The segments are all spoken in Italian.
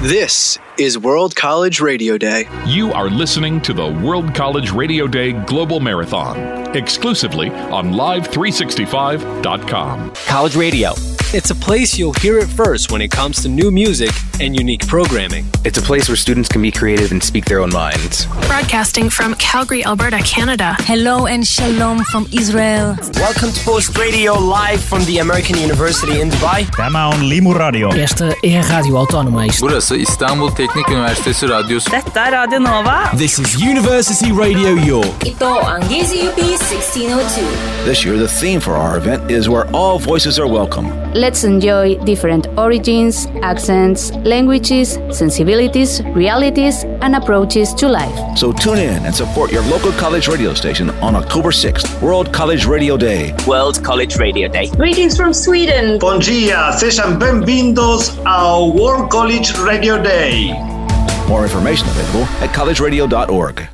This is World College Radio Day. You are listening to the World College Radio Day Global Marathon, exclusively on Live365.com. College Radio. It's a place you'll hear it first when it comes to new music and unique programming. It's a place where students can be creative and speak their own minds. Broadcasting from Calgary, Alberta, Canada. Hello and shalom from Israel. Welcome to Post Radio live from the American University in Dubai. Tämä on Limu Radio. Esta é a Rádio Autónoma. Burası İstanbul Teknik Üniversitesi Radyosu. Detta är Radio Nova. This is University Radio York. Ito ang GZUP 1602. This year the theme for our event is Where All Voices Are Welcome. Let's enjoy different origins, accents, languages, sensibilities, realities, and approaches to life. So tune in and support your local college radio station on October 6th, World College Radio Day. World College Radio Day. Greetings from Sweden. Bom dia, sejam bem-vindos ao World College Radio Day. More information available at collegeradio.org.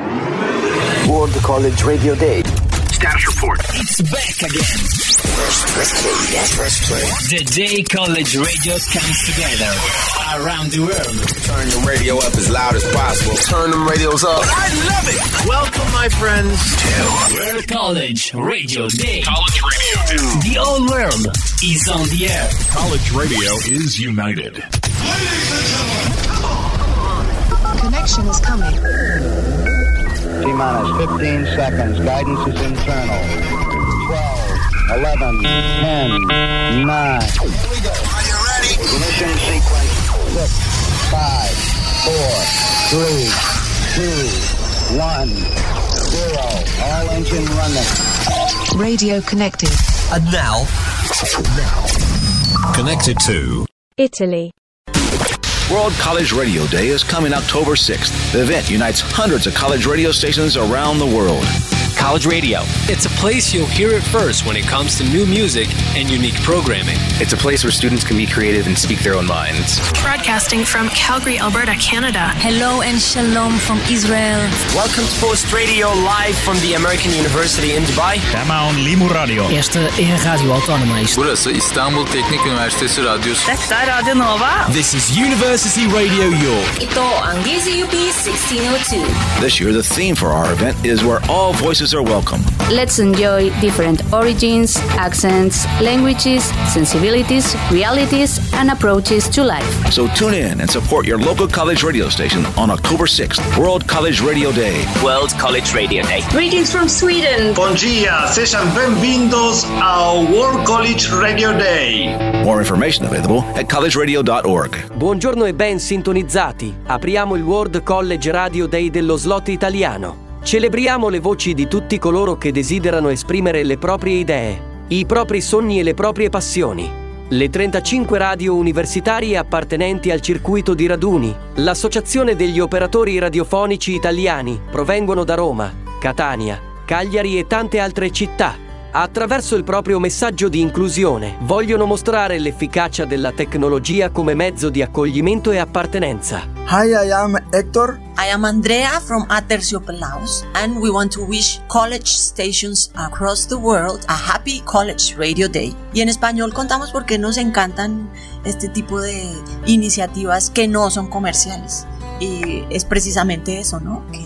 World College Radio Day. Status report. It's back again. Press play. The day college radio comes together around the world. Turn your radio up as loud as possible. Turn them radios up. I love it. Welcome, my friends, to World College Radio Day. College Radio Day. The whole world is on the air. College radio is united. Ladies and gentlemen, connection is coming. T-minus 15 seconds. Guidance is internal. 12, 11, 10, 9. Here we go. Are you ready? Ignition sequence 6, 5, 4, 3, 2, 1, 0. All engine running. Radio connected. And now, connected to Italy. World College Radio Day is coming October 6th. The event unites hundreds of college radio stations around the world. College Radio. It's a place you'll hear it first when it comes to new music and unique programming. It's a place where students can be creative and speak their own minds. Broadcasting from Calgary, Alberta, Canada. Hello and shalom from Israel. Welcome to Post Radio live from the American University in Dubai. Tämä on Limu Radio. Esta é a Rádio Autónoma. Burası İstanbul Teknik Üniversitesi Radyosu. Detta är Radio Nova. This is University Radio York. Ito ang GZUP 1602. This year the theme for our event is Where All Voices Are Welcome. Let's enjoy different origins, accents, languages, sensibilities, realities, and approaches to life. So tune in and support your local college radio station on October 6th, World College Radio Day. World College Radio Day. Greetings from Sweden. Bom dia, sejam bem-vindos ao World College Radio Day. More information available at collegeradio.org. Buongiorno e ben sintonizzati. Apriamo il World College Radio Day dello slot italiano. Celebriamo le voci di tutti coloro che desiderano esprimere le proprie idee, i propri sogni e le proprie passioni. Le 35 radio universitarie appartenenti al circuito di raduni, l'Associazione degli operatori radiofonici italiani, provengono da Roma, Catania, Cagliari e tante altre città. Attraverso il proprio messaggio di inclusione, vogliono mostrare l'efficacia della tecnologia come mezzo di accoglimento e appartenenza. Hi, I am Hector. I am Andrea from Aterciopelaus, and we want to wish college stations across the world a happy College Radio Day. Y en español contamos porque nos encantan este tipo de iniciativas que no son comerciales. Y es precisamente eso, ¿no? Que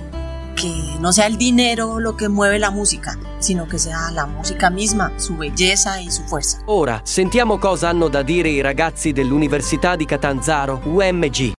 no sea el dinero lo que mueve la música, sino che sia la musica misma, su bellezza e su forza. Ora, sentiamo cosa hanno da dire i ragazzi dell'Università di Catanzaro, UMG.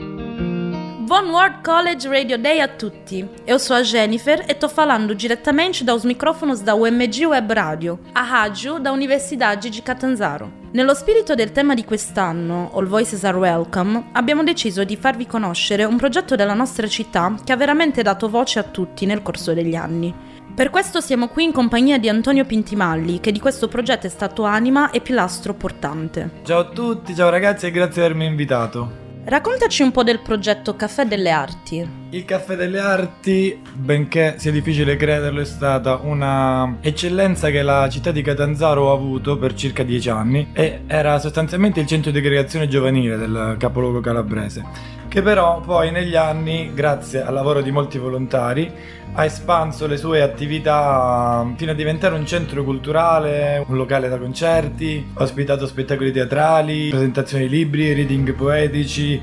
Buon World College Radio Day a tutti. Eu sou a Jennifer e tô falando diretamente dos microfonos da UMG Web Radio, a rádio da Universidade di Catanzaro. Nello spirito del tema di quest'anno, All Voices Are Welcome, abbiamo deciso di farvi conoscere un progetto della nostra città che ha veramente dato voce a tutti nel corso degli anni. Per questo siamo qui in compagnia di Antonio Pintimalli, che di questo progetto è stato anima e pilastro portante. Ciao a tutti, ciao ragazzi e grazie di avermi invitato. Raccontaci un po' del progetto Caffè delle Arti. Il Caffè delle Arti, benché sia difficile crederlo, è stata una eccellenza che la città di Catanzaro ha avuto per circa 10 anni e era sostanzialmente il centro di aggregazione giovanile del capoluogo calabrese, che però poi negli anni, grazie al lavoro di molti volontari, ha espanso le sue attività fino a diventare un centro culturale, un locale da concerti, ha ospitato spettacoli teatrali, presentazioni di libri, reading poetici,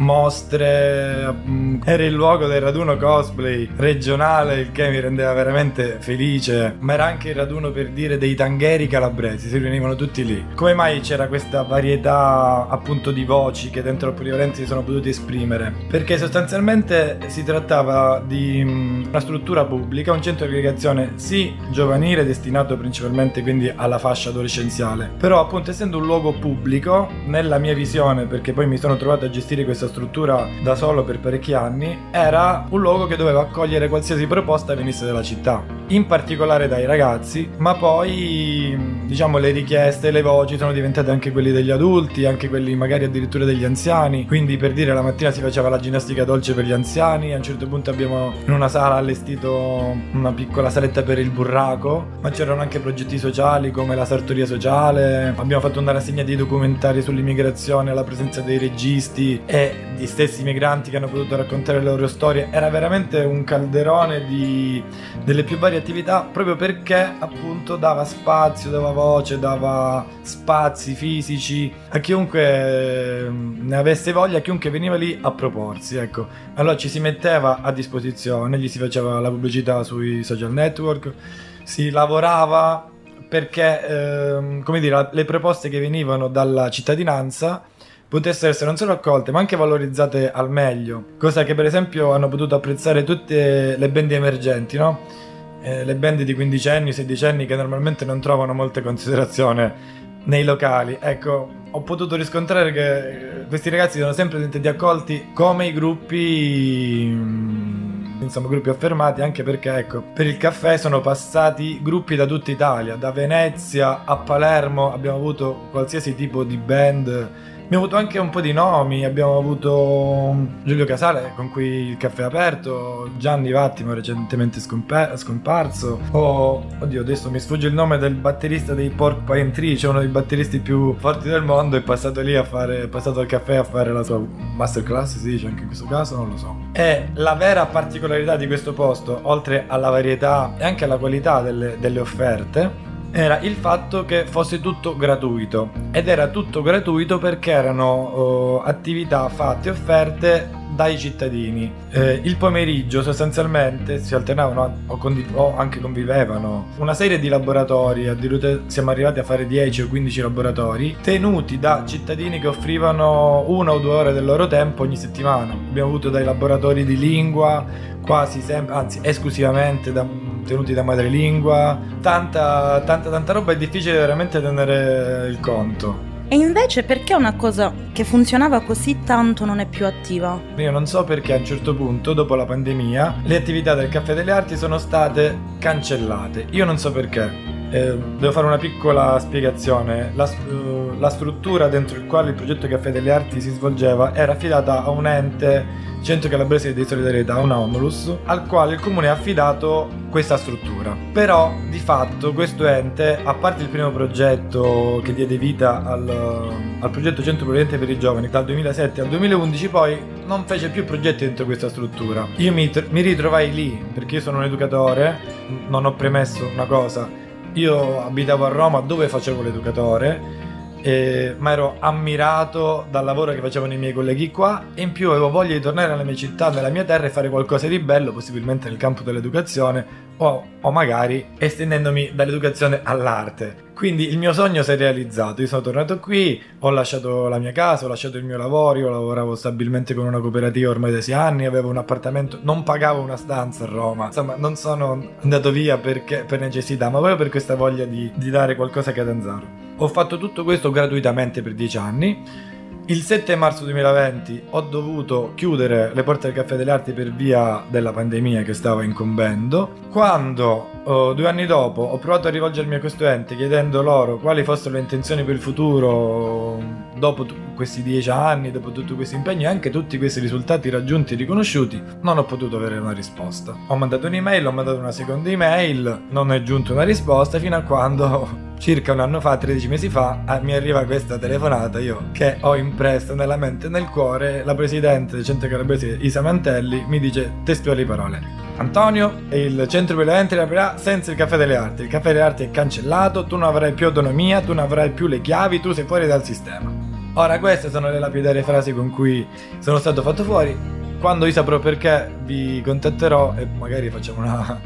mostre, era il luogo del raduno cosplay regionale, il che mi rendeva veramente felice, ma era anche il raduno, per dire, dei tangheri calabresi, si riunivano tutti lì. Come mai c'era questa varietà appunto di voci che dentro il Polivalente si sono potute esprimere? Perché sostanzialmente si trattava di una struttura pubblica, un centro di aggregazione sì giovanile, destinato principalmente quindi alla fascia adolescenziale, però appunto essendo un luogo pubblico, nella mia visione, perché poi mi sono trovato a gestire questa struttura da solo per parecchi anni, era un luogo che doveva accogliere qualsiasi proposta venisse dalla città, in particolare dai ragazzi, ma poi diciamo le richieste, le voci sono diventate anche quelli degli adulti, anche quelli magari addirittura degli anziani, quindi per dire la mattina si faceva la ginnastica dolce per gli anziani, a un certo punto abbiamo in una sala allestito una piccola saletta per il burraco, ma c'erano anche progetti sociali come la sartoria sociale, abbiamo fatto una rassegna di documentari sull'immigrazione alla presenza dei registi e di stessi migranti che hanno potuto raccontare le loro storie. Era veramente un calderone delle più varie attività, proprio perché appunto dava spazio, dava voce, dava spazi fisici a chiunque ne avesse voglia, a chiunque veniva lì a proporsi, ecco. Allora ci si metteva a disposizione, gli si faceva la pubblicità sui social network, si lavorava perché come dire, le proposte che venivano dalla cittadinanza potessero essere non solo accolte ma anche valorizzate al meglio, cosa che per esempio hanno potuto apprezzare tutte le band emergenti, no? Le band di 15 16 che normalmente non trovano molte considerazioni nei locali. Ecco, ho potuto riscontrare che questi ragazzi sono sempre sentiti accolti come i gruppi, insomma gruppi affermati, anche perché ecco, per il caffè sono passati gruppi da tutta Italia, da Venezia a Palermo, abbiamo avuto qualsiasi tipo di band. Abbiamo avuto anche un po' di nomi, abbiamo avuto Giulio Casale con cui il caffè è aperto, Gianni Vattimo recentemente scomparso, oddio adesso mi sfugge il nome del batterista dei Porcupine Tree, cioè uno dei batteristi più forti del mondo, è passato lì è passato al caffè a fare la sua masterclass, si dice anche in questo caso, non lo so. E la vera particolarità di questo posto, oltre alla varietà e anche alla qualità delle offerte, era il fatto che fosse tutto gratuito, ed era tutto gratuito perché erano attività fatte e offerte dai cittadini. Il pomeriggio sostanzialmente si alternavano o anche convivevano una serie di laboratori, addirittura siamo arrivati a fare 10 o 15 laboratori tenuti da cittadini che offrivano 1 o 2 ore del loro tempo ogni settimana. Abbiamo avuto dai laboratori di lingua quasi sempre, anzi esclusivamente tenuti da madrelingua, tanta roba, è difficile veramente tenere il conto. E invece perché una cosa che funzionava così tanto non è più attiva? Io non so perché a un certo punto, dopo la pandemia, le attività del Caffè delle Arti sono state cancellate. Io non so perché. Devo fare una piccola spiegazione. La struttura dentro il quale il progetto Caffè delle Arti si svolgeva era affidata a un ente, Centro Calabrese di Solidarietà, una ONLUS, al quale il comune ha affidato questa struttura. Però di fatto questo ente, a parte il primo progetto che diede vita al progetto Centro Polivalente per i Giovani dal 2007 al 2011, poi non fece più progetti dentro questa struttura. Io mi ritrovai lì perché io sono un educatore, non ho premesso una cosa. Io abitavo a Roma dove facevo l'educatore, ma ero ammirato dal lavoro che facevano i miei colleghi qua, e in più avevo voglia di tornare nella mia città, nella mia terra, e fare qualcosa di bello, possibilmente nel campo dell'educazione o magari estendendomi dall'educazione all'arte. Quindi il mio sogno si è realizzato, io sono tornato qui, ho lasciato la mia casa, ho lasciato il mio lavoro, io lavoravo stabilmente con una cooperativa ormai da 6 anni, avevo un appartamento, non pagavo una stanza a Roma, insomma non sono andato via per necessità, ma proprio per questa voglia di dare qualcosa a Catanzaro. Ho fatto tutto questo gratuitamente per 10 anni. Il 7 marzo 2020 ho dovuto chiudere le porte del Caffè delle Arti per via della pandemia che stava incombendo. Quando 2 anni dopo ho provato a rivolgermi a questo ente chiedendo loro quali fossero le intenzioni per il futuro dopo questi 10 anni, dopo tutti questi impegni e anche tutti questi risultati raggiunti e riconosciuti. Non ho potuto avere una risposta. Ho mandato un'email, ho mandato una seconda email, non è giunta una risposta fino a quando circa un anno fa, 13 mesi fa, mi arriva questa telefonata, io che ho impresso nella mente e nel cuore. La presidente del centro calabrese Isa Mantelli mi dice testuali parole: Antonio, il centro per le eventi aprirà senza il Caffè delle Arti. Il Caffè delle Arti è cancellato, tu non avrai più autonomia, tu non avrai più le chiavi, tu sei fuori dal sistema. Ora, queste sono le lapidarie frasi con cui sono stato fatto fuori. Quando io saprò perché vi contatterò e magari facciamo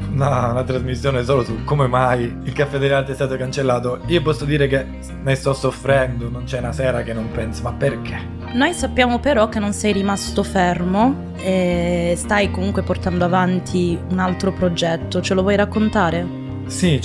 una trasmissione solo su come mai il Caffè delle Arti è stato cancellato. Io posso dire che ne sto soffrendo, non c'è una sera che non penso, ma perché? Noi sappiamo però che non sei rimasto fermo e stai comunque portando avanti un altro progetto, ce lo vuoi raccontare? Sì,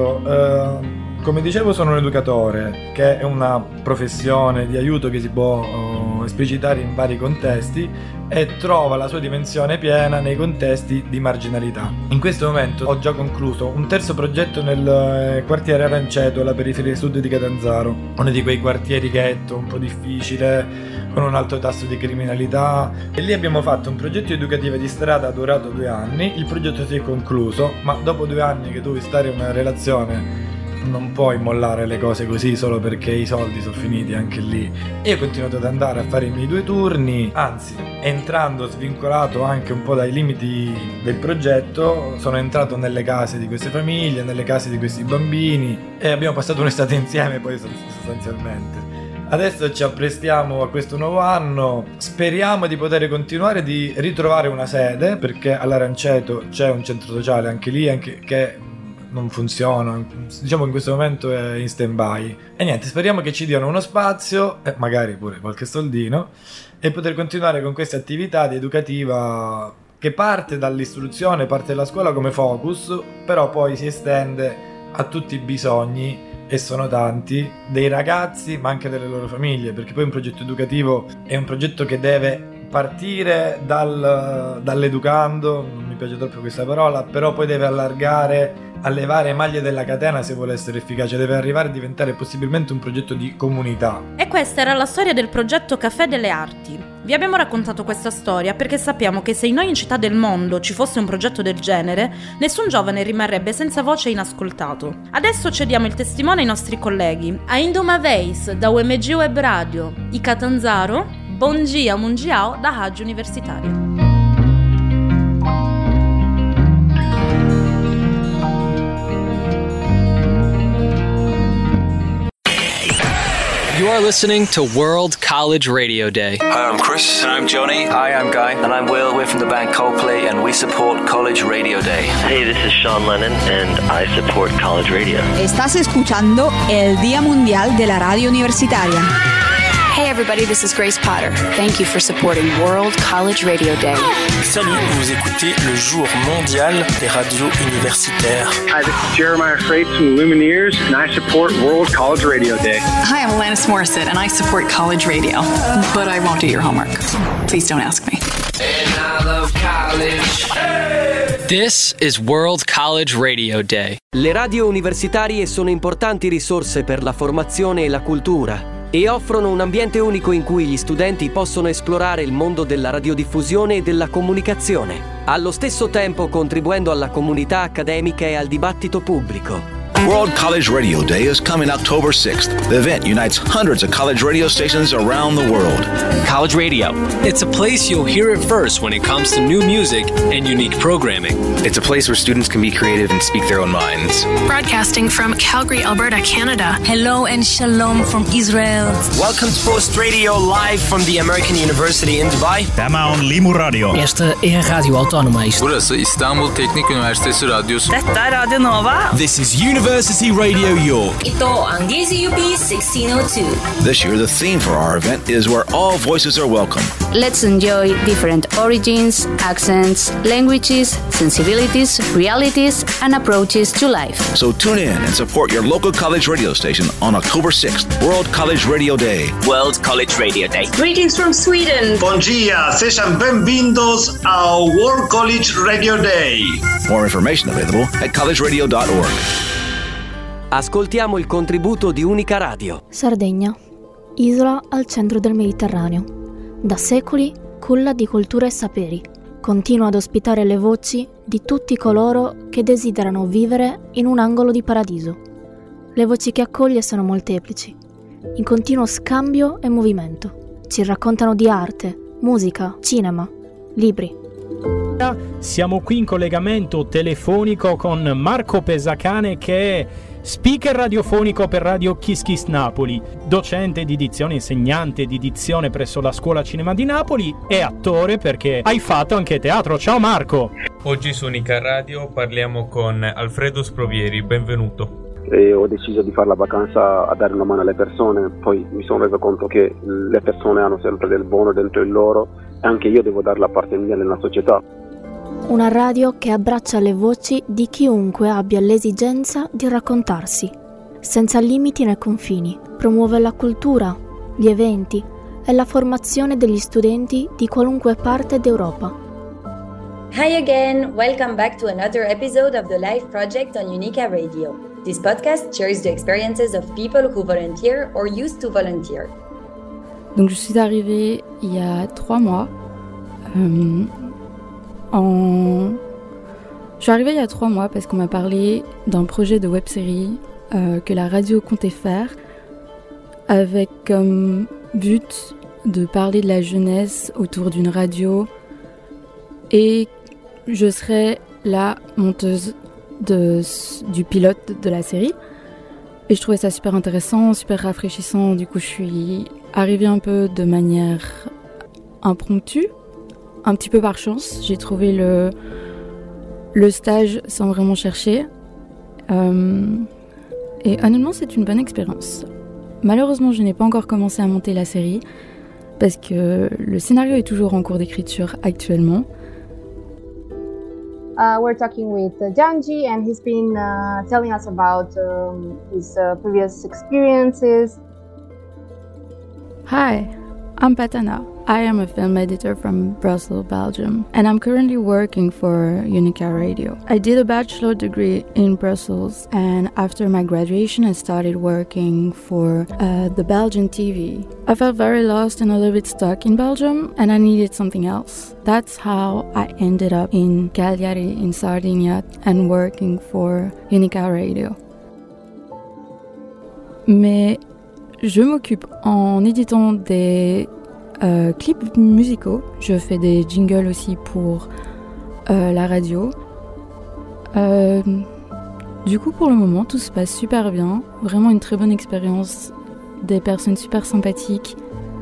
certo. Come dicevo, sono un educatore, che è una professione di aiuto che si può esplicitare in vari contesti e trova la sua dimensione piena nei contesti di marginalità. In questo momento ho già concluso un terzo progetto nel quartiere Aranceto, alla periferia sud di Catanzaro, uno di quei quartieri ghetto un po' difficile, con un alto tasso di criminalità, e lì abbiamo fatto un progetto educativo di strada durato 2 anni. Il progetto si è concluso, ma dopo 2 anni che devi stare in una relazione non puoi mollare le cose così solo perché i soldi sono finiti anche lì. E ho continuato ad andare a fare i miei 2 turni, anzi, entrando svincolato anche un po' dai limiti del progetto, sono entrato nelle case di queste famiglie, nelle case di questi bambini e abbiamo passato un'estate insieme poi sostanzialmente. Adesso ci apprestiamo a questo nuovo anno, speriamo di poter continuare, di ritrovare una sede, perché all'Aranceto c'è un centro sociale anche lì, anche che non funziona, diciamo in questo momento è in stand by. E niente, speriamo che ci diano uno spazio e magari pure qualche soldino e poter continuare con questa attività di educativa che parte dall'istruzione, parte dalla scuola come focus, però poi si estende a tutti i bisogni, e sono tanti, dei ragazzi ma anche delle loro famiglie, perché poi un progetto educativo è un progetto che deve partire dall'educando, non mi piace troppo questa parola, però poi deve allargare alle varie maglie della catena se vuole essere efficace, deve arrivare a diventare possibilmente un progetto di comunità. E questa era la storia del progetto Caffè delle Arti. Vi abbiamo raccontato questa storia perché sappiamo che se in ogni città del mondo ci fosse un progetto del genere, nessun giovane rimarrebbe senza voce e inascoltato. Adesso cediamo il testimone ai nostri colleghi. A Indoma Veis, da UMG Web Radio, i Catanzaro, Bom dia Mundial, da Rádio Universitária. You are listening to World College Radio Day. Hi, I'm Chris. And I'm Johnny. Hi, I'm Guy. And I'm Will. We're from the band Coldplay and we support College Radio Day. Hey, this is Sean Lennon and I support College Radio. Estás escuchando el Día Mundial de la Radio Universitaria. Hey everybody, this is Grace Potter. Thank you for supporting World College Radio Day. Salut, vous écoutez le jour mondial des radios universitaires. Hi, this is Jeremiah Freight from Lumineers and I support World College Radio Day. Hi, I'm Alanis Morissette and I support college radio. But I won't do your homework. Please don't ask me. And I love college. This is World College Radio Day. Le radio universitarie sono importanti risorse per la formazione e la cultura e offrono un ambiente unico in cui gli studenti possono esplorare il mondo della radiodiffusione e della comunicazione, allo stesso tempo contribuendo alla comunità accademica e al dibattito pubblico. World College Radio Day is coming October 6th. The event unites hundreds of college radio stations around the world. College Radio. It's a place you'll hear it first when it comes to new music and unique programming. It's a place where students can be creative and speak their own minds. Broadcasting from Calgary, Alberta, Canada. Hello and shalom from Israel. Welcome to Post Radio live from the American University in Dubai. Tema on Limu Radio. Esta é a Rádio Autónoma. Burası İstanbul Teknik Üniversitesi Radyosu. Detta är Radio Nova. This is University Radio York. Ito ang DZUP 1602. This year, the theme for our event is where all voices voices are welcome. Let's enjoy different origins, accents, languages, sensibilities, realities, and approaches to life. So tune in and support your local college radio station on October 6th, World College Radio Day. World College Radio Day. Greetings from Sweden. Bom dia, sejam bem-vindos ao World College Radio Day. More information available at collegeradio.org. Ascoltiamo il contributo di Unica Radio. Sardegna, isola al centro del Mediterraneo. Da secoli culla di culture e saperi. Continua ad ospitare le voci di tutti coloro che desiderano vivere in un angolo di paradiso. Le voci che accoglie sono molteplici, in continuo scambio e movimento. Ci raccontano di arte, musica, cinema, libri. Siamo qui in collegamento telefonico con Marco Pesacane, che è speaker radiofonico per Radio Kiss Kiss Napoli, docente di dizione, insegnante di dizione presso la Scuola Cinema di Napoli e attore, perché hai fatto anche teatro. Ciao Marco! Oggi su Unica Radio parliamo con Alfredo Sprovieri, benvenuto. Ho deciso di fare la vacanza a dare una mano alle persone, poi mi sono reso conto che le persone hanno sempre del buono dentro di loro e anche io devo dare la parte mia nella società. Una radio che abbraccia le voci di chiunque abbia l'esigenza di raccontarsi, senza limiti né confini. Promuove la cultura, gli eventi e la formazione degli studenti di qualunque parte d'Europa. Hi again, welcome back to another episode of the Life Project on Unica Radio. This podcast shares the experiences of people who volunteer or used to volunteer. Donc je suis arrivée il y a 3 mois. Je suis arrivée il y a 3 mois parce qu'on m'a parlé d'un projet de web-série que la radio comptait faire, avec comme but de parler de la jeunesse autour d'une radio, et je serai la monteuse du pilote de la série. Et je trouvais ça super intéressant, super rafraîchissant. Du coup, je suis arrivée un peu de manière impromptue, un petit peu par chance. J'ai trouvé le stage sans vraiment chercher. Et honnêtement, c'est une bonne expérience. Malheureusement, je n'ai pas encore commencé à monter la série parce que le scénario est toujours en cours d'écriture actuellement. We're talking with Janji, and he's been telling us about his previous experiences. Hi, I'm Patana. I am a film editor from Brussels, Belgium, and I'm currently working for Unica Radio. I did a bachelor degree in Brussels, and after my graduation I started working for the Belgian TV. I felt very lost and a little bit stuck in Belgium, and I needed something else. That's how I ended up in Cagliari in Sardinia and working for Unica Radio. Mais je m'occupe en éditant des clips musicaux. Je fais des jingles aussi pour la radio. Du coup, pour le moment, tout se passe super bien. Vraiment une très bonne expérience. Des personnes super sympathiques.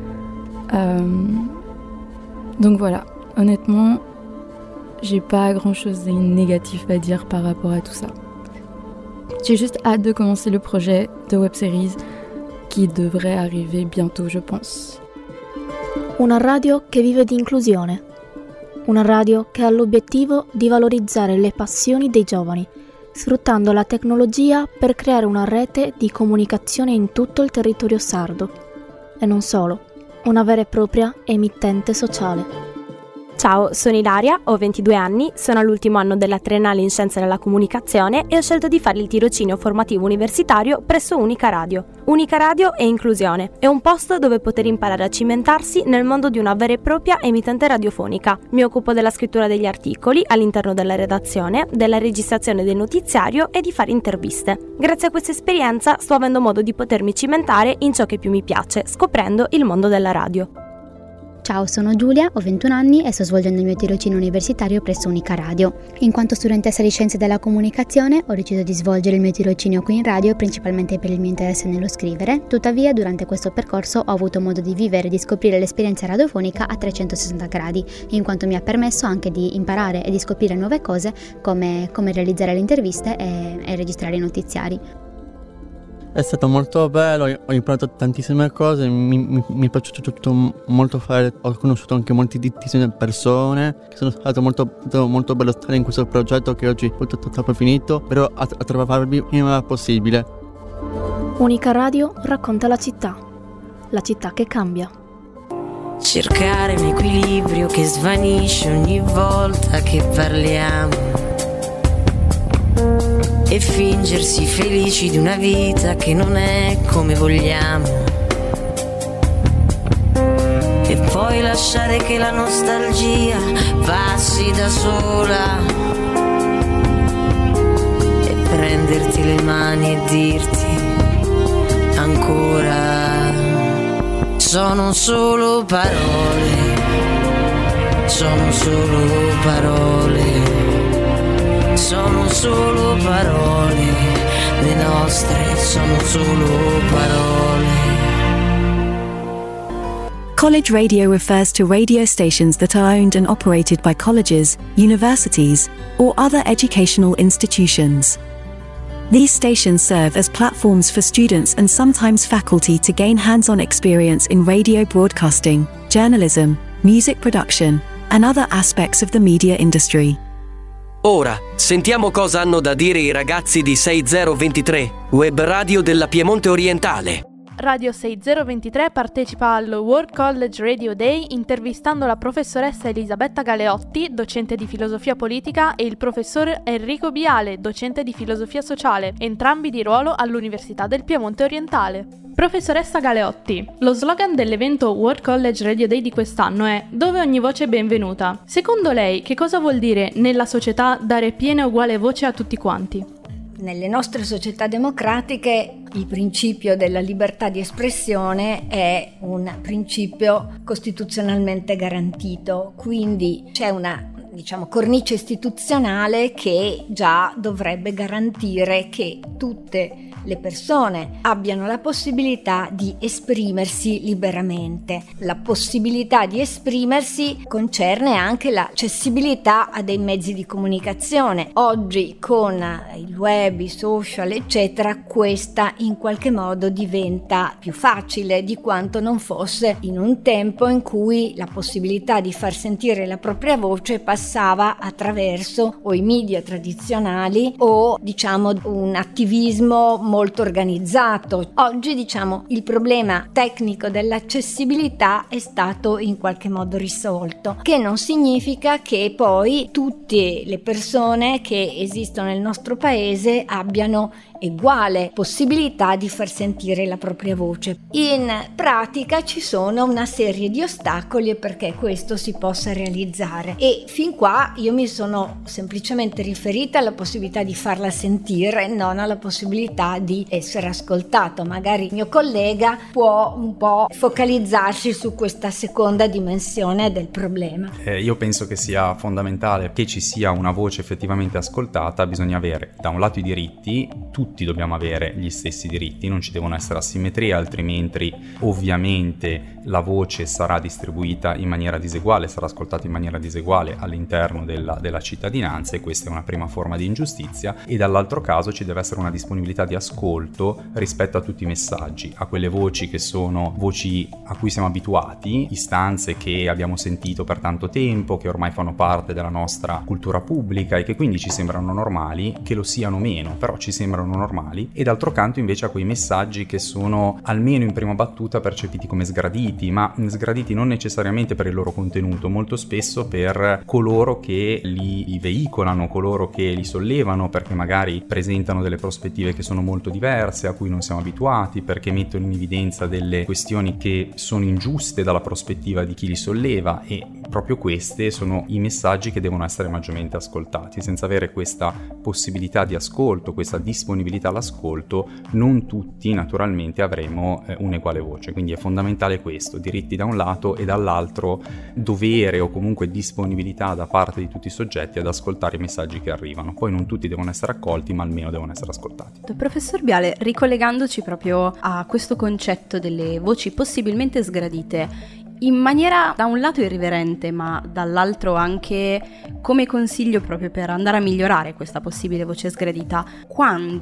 Donc voilà, honnêtement, j'ai pas grand-chose de négatif à dire par rapport à tout ça. J'ai juste hâte de commencer le projet de web-series qui devrait arriver bientôt, je pense. Una radio che vive di inclusione. Una radio che ha l'obiettivo di valorizzare le passioni dei giovani, sfruttando la tecnologia per creare una rete di comunicazione in tutto il territorio sardo. E non solo, una vera e propria emittente sociale. Ciao, sono Ilaria, ho 22 anni, sono all'ultimo anno della triennale in Scienze della Comunicazione e ho scelto di fare il tirocinio formativo universitario presso Unica Radio. Unica Radio è inclusione, è un posto dove poter imparare a cimentarsi nel mondo di una vera e propria emittente radiofonica. Mi occupo della scrittura degli articoli all'interno della redazione, della registrazione del notiziario e di fare interviste. Grazie a questa esperienza sto avendo modo di potermi cimentare in ciò che più mi piace, scoprendo il mondo della radio. Ciao, sono Giulia, ho 21 anni e sto svolgendo il mio tirocinio universitario presso Unica Radio. In quanto studentessa di Scienze della Comunicazione, ho deciso di svolgere il mio tirocinio qui in radio principalmente per il mio interesse nello scrivere. Tuttavia, durante questo percorso ho avuto modo di vivere e di scoprire l'esperienza radiofonica a 360 gradi, in quanto mi ha permesso anche di imparare e di scoprire nuove cose come realizzare le interviste e registrare i notiziari. È stato molto bello, ho imparato tantissime cose, mi è piaciuto molto fare, ho conosciuto anche moltissime persone, che sono stato molto bello stare in questo progetto che oggi purtroppo è finito, però a trovarvi il prima possibile. Unica Radio racconta la città che cambia. Cercare un equilibrio che svanisce ogni volta che parliamo e fingersi felici di una vita che non è come vogliamo, e poi lasciare che la nostalgia passi da sola e prenderti le mani e dirti ancora: sono solo parole, sono solo parole, sono solo parole, le nostre sono solo parole. College radio refers to radio stations that are owned and operated by colleges, universities, or other educational institutions. These stations serve as platforms for students and sometimes faculty to gain hands-on experience in radio broadcasting, journalism, music production, and other aspects of the media industry. Ora, sentiamo cosa hanno da dire i ragazzi di 6023, web radio della Piemonte Orientale. Radio 6023 partecipa allo World College Radio Day intervistando la professoressa Elisabetta Galeotti, docente di filosofia politica, e il professor Enrico Biale, docente di filosofia sociale, entrambi di ruolo all'Università del Piemonte Orientale. Professoressa Galeotti, lo slogan dell'evento World College Radio Day di quest'anno è "Dove ogni voce è benvenuta". Secondo lei, che cosa vuol dire nella società dare piena e uguale voce a tutti quanti? Nelle nostre società democratiche il principio della libertà di espressione è un principio costituzionalmente garantito, quindi c'è una cornice istituzionale che già dovrebbe garantire che tutte le persone abbiano la possibilità di esprimersi liberamente. La possibilità di esprimersi concerne anche l'accessibilità a dei mezzi di comunicazione. Oggi con il web, i social, eccetera, questa in qualche modo diventa più facile di quanto non fosse in un tempo in cui la possibilità di far sentire la propria voce passava attraverso o i media tradizionali o un attivismo molto organizzato. Oggi il problema tecnico dell'accessibilità è stato in qualche modo risolto, che non significa che poi tutte le persone che esistono nel nostro paese abbiano uguale possibilità di far sentire la propria voce. In pratica ci sono una serie di ostacoli perché questo si possa realizzare, e fin qua io mi sono semplicemente riferita alla possibilità di farla sentire, non alla possibilità di essere ascoltato. Magari il mio collega può un po' focalizzarsi su questa seconda dimensione del problema. Io penso che sia fondamentale che ci sia una voce effettivamente ascoltata. Bisogna avere da un lato i diritti, tutti dobbiamo avere gli stessi diritti, non ci devono essere asimmetrie, altrimenti ovviamente la voce sarà distribuita in maniera diseguale, sarà ascoltata in maniera diseguale all'interno della cittadinanza, e questa è una prima forma di ingiustizia. E dall'altro caso ci deve essere una disponibilità di ascolto rispetto a tutti i messaggi, a quelle voci che sono voci a cui siamo abituati, istanze che abbiamo sentito per tanto tempo, che ormai fanno parte della nostra cultura pubblica e che quindi ci sembrano normali, che lo siano meno, però ci sembrano normali, e d'altro canto invece a quei messaggi che sono almeno in prima battuta percepiti come sgraditi, ma sgraditi non necessariamente per il loro contenuto, molto spesso per coloro che li veicolano, coloro che li sollevano, perché magari presentano delle prospettive che sono molto diverse, a cui non siamo abituati, perché mettono in evidenza delle questioni che sono ingiuste dalla prospettiva di chi li solleva, e proprio questi sono i messaggi che devono essere maggiormente ascoltati. Senza avere questa possibilità di ascolto, questa disponibilità all'ascolto, non tutti naturalmente avremo un'eguale voce. Quindi è fondamentale questo: diritti da un lato e dall'altro dovere o comunque disponibilità da parte di tutti i soggetti ad ascoltare i messaggi che arrivano. Poi non tutti devono essere accolti, ma almeno devono essere ascoltati. Professor Biale, ricollegandoci proprio a questo concetto delle voci possibilmente sgradite, in maniera da un lato irriverente, ma dall'altro anche come consiglio proprio per andare a migliorare questa possibile voce sgradita, quando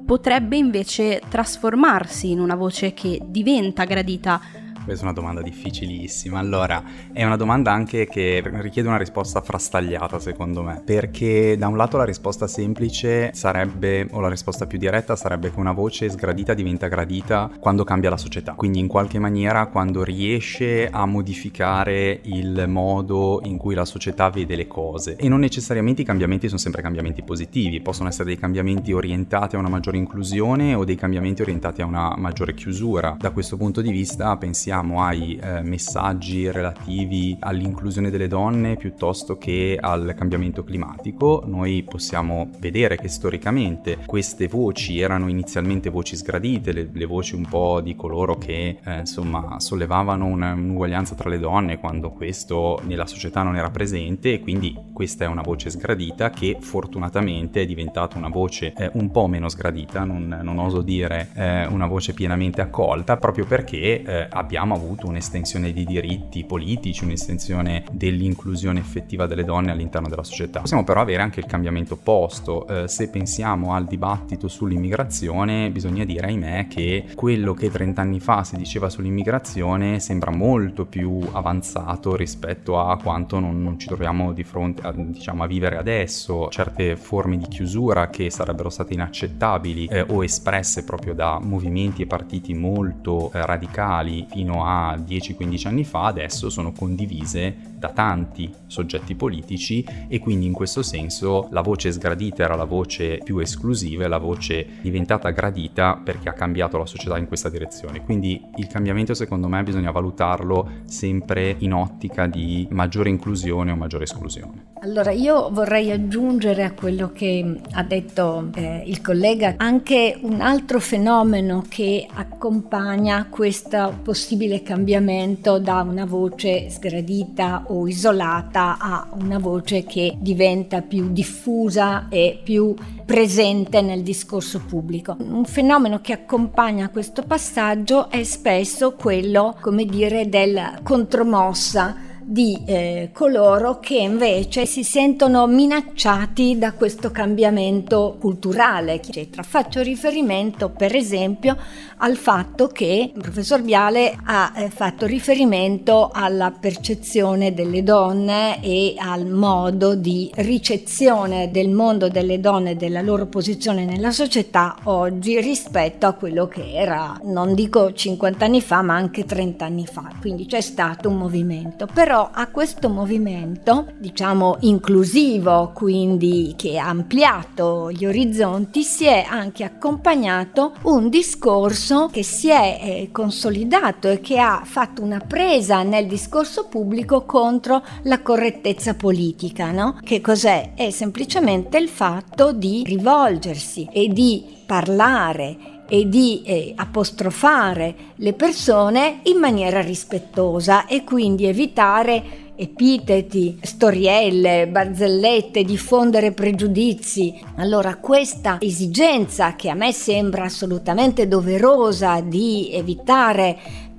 potrebbe invece trasformarsi in una voce che diventa gradita? Questa è una domanda difficilissima. Allora, è una domanda anche che richiede una risposta frastagliata, secondo me, perché da un lato la risposta semplice sarebbe, o la risposta più diretta sarebbe che una voce sgradita diventa gradita quando cambia la società, quindi in qualche maniera quando riesce a modificare il modo in cui la società vede le cose. E non necessariamente i cambiamenti sono sempre cambiamenti positivi, possono essere dei cambiamenti orientati a una maggiore inclusione o dei cambiamenti orientati a una maggiore chiusura. Da questo punto di vista pensiamo ai messaggi relativi all'inclusione delle donne piuttosto che al cambiamento climatico. Noi possiamo vedere che storicamente queste voci erano inizialmente voci sgradite, le voci un po' di coloro che insomma sollevavano un'uguaglianza tra le donne quando questo nella società non era presente, e quindi questa è una voce sgradita che fortunatamente è diventata una voce un po' meno sgradita, non oso dire una voce pienamente accolta, proprio perché abbiamo avuto un'estensione di diritti politici, un'estensione dell'inclusione effettiva delle donne all'interno della società. Possiamo però avere anche il cambiamento opposto. Se pensiamo al dibattito sull'immigrazione, bisogna dire, ahimè, che quello che 30 anni fa si diceva sull'immigrazione sembra molto più avanzato rispetto a quanto non ci troviamo di fronte a vivere adesso. Certe forme di chiusura che sarebbero state inaccettabili o espresse proprio da movimenti e partiti molto radicali fino a 10-15 anni fa, adesso sono condivise da tanti soggetti politici, e quindi in questo senso la voce sgradita era la voce più esclusiva e la voce diventata gradita perché ha cambiato la società in questa direzione. Quindi il cambiamento, secondo me, bisogna valutarlo sempre in ottica di maggiore inclusione o maggiore esclusione. Allora, io vorrei aggiungere a quello che ha detto il collega anche un altro fenomeno che accompagna questo possibile cambiamento da una voce sgradita o isolata a una voce che diventa più diffusa e più presente nel discorso pubblico. Un fenomeno che accompagna questo passaggio è spesso quello, come dire, del contromossa di coloro che invece si sentono minacciati da questo cambiamento culturale, eccetera. Faccio riferimento per esempio al fatto che il professor Viale ha fatto riferimento alla percezione delle donne e al modo di ricezione del mondo delle donne e della loro posizione nella società oggi rispetto a quello che era, non dico 50 anni fa, ma anche 30 anni fa. Quindi c'è stato un movimento, però a questo movimento, diciamo inclusivo, quindi che ha ampliato gli orizzonti, si è anche accompagnato un discorso che si è consolidato e che ha fatto una presa nel discorso pubblico contro la correttezza politica, no? Che cos'è? È semplicemente il fatto di rivolgersi e di parlare e di apostrofare le persone in maniera rispettosa e quindi evitare epiteti, storielle, barzellette, diffondere pregiudizi. Allora questa esigenza, che a me sembra assolutamente doverosa, di evitare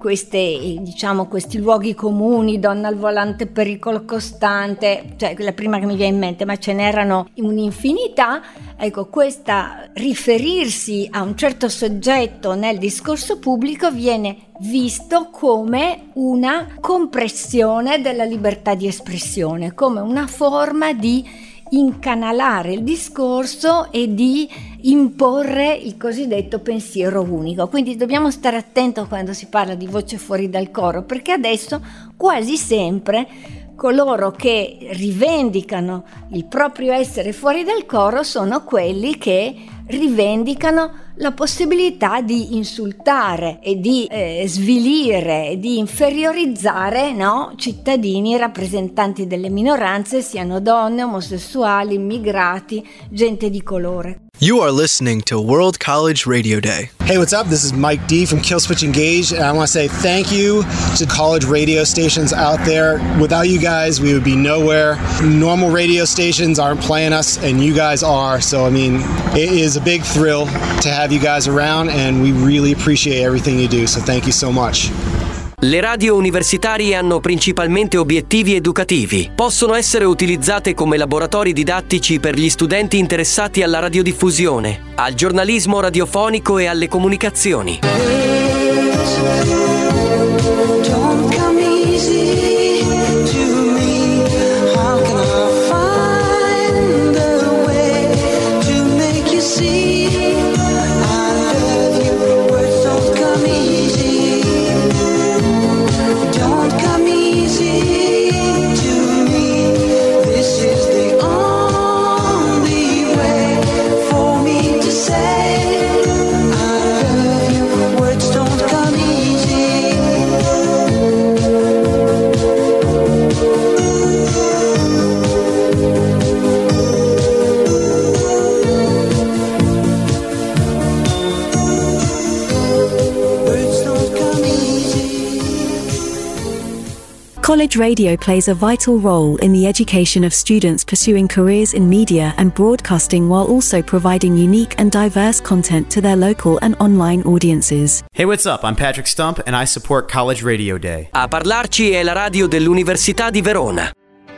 questi luoghi comuni, donna al volante, pericolo costante, cioè la prima che mi viene in mente, ma ce n'erano un'infinità. Ecco, questa riferirsi a un certo soggetto nel discorso pubblico viene visto come una compressione della libertà di espressione, come una forma di incanalare il discorso e di imporre il cosiddetto pensiero unico. Quindi dobbiamo stare attenti quando si parla di voce fuori dal coro, perché adesso quasi sempre coloro che rivendicano il proprio essere fuori dal coro sono quelli che rivendicano la possibilità di insultare e di svilire e di inferiorizzare, no, cittadini, rappresentanti delle minoranze, siano donne, omosessuali, immigrati, gente di colore. You are listening to World College Radio Day. Hey, what's up? This is Mike D from Killswitch Engage, and I want to say thank you to college radio stations out there. Without you guys, we would be nowhere. Normal radio stations aren't playing us, and you guys are. So, I mean, it is a big thrill to have you guys around, and we really appreciate everything you do. So thank you so much. Le radio universitarie hanno principalmente obiettivi educativi. Possono essere utilizzate come laboratori didattici per gli studenti interessati alla radiodiffusione, al giornalismo radiofonico e alle comunicazioni. College radio plays a vital role in the education of students pursuing careers in media and broadcasting while also providing unique and diverse content to their local and online audiences. Hey, what's up? I'm Patrick Stump and I support College Radio Day. A parlarci è la radio dell'Università di Verona.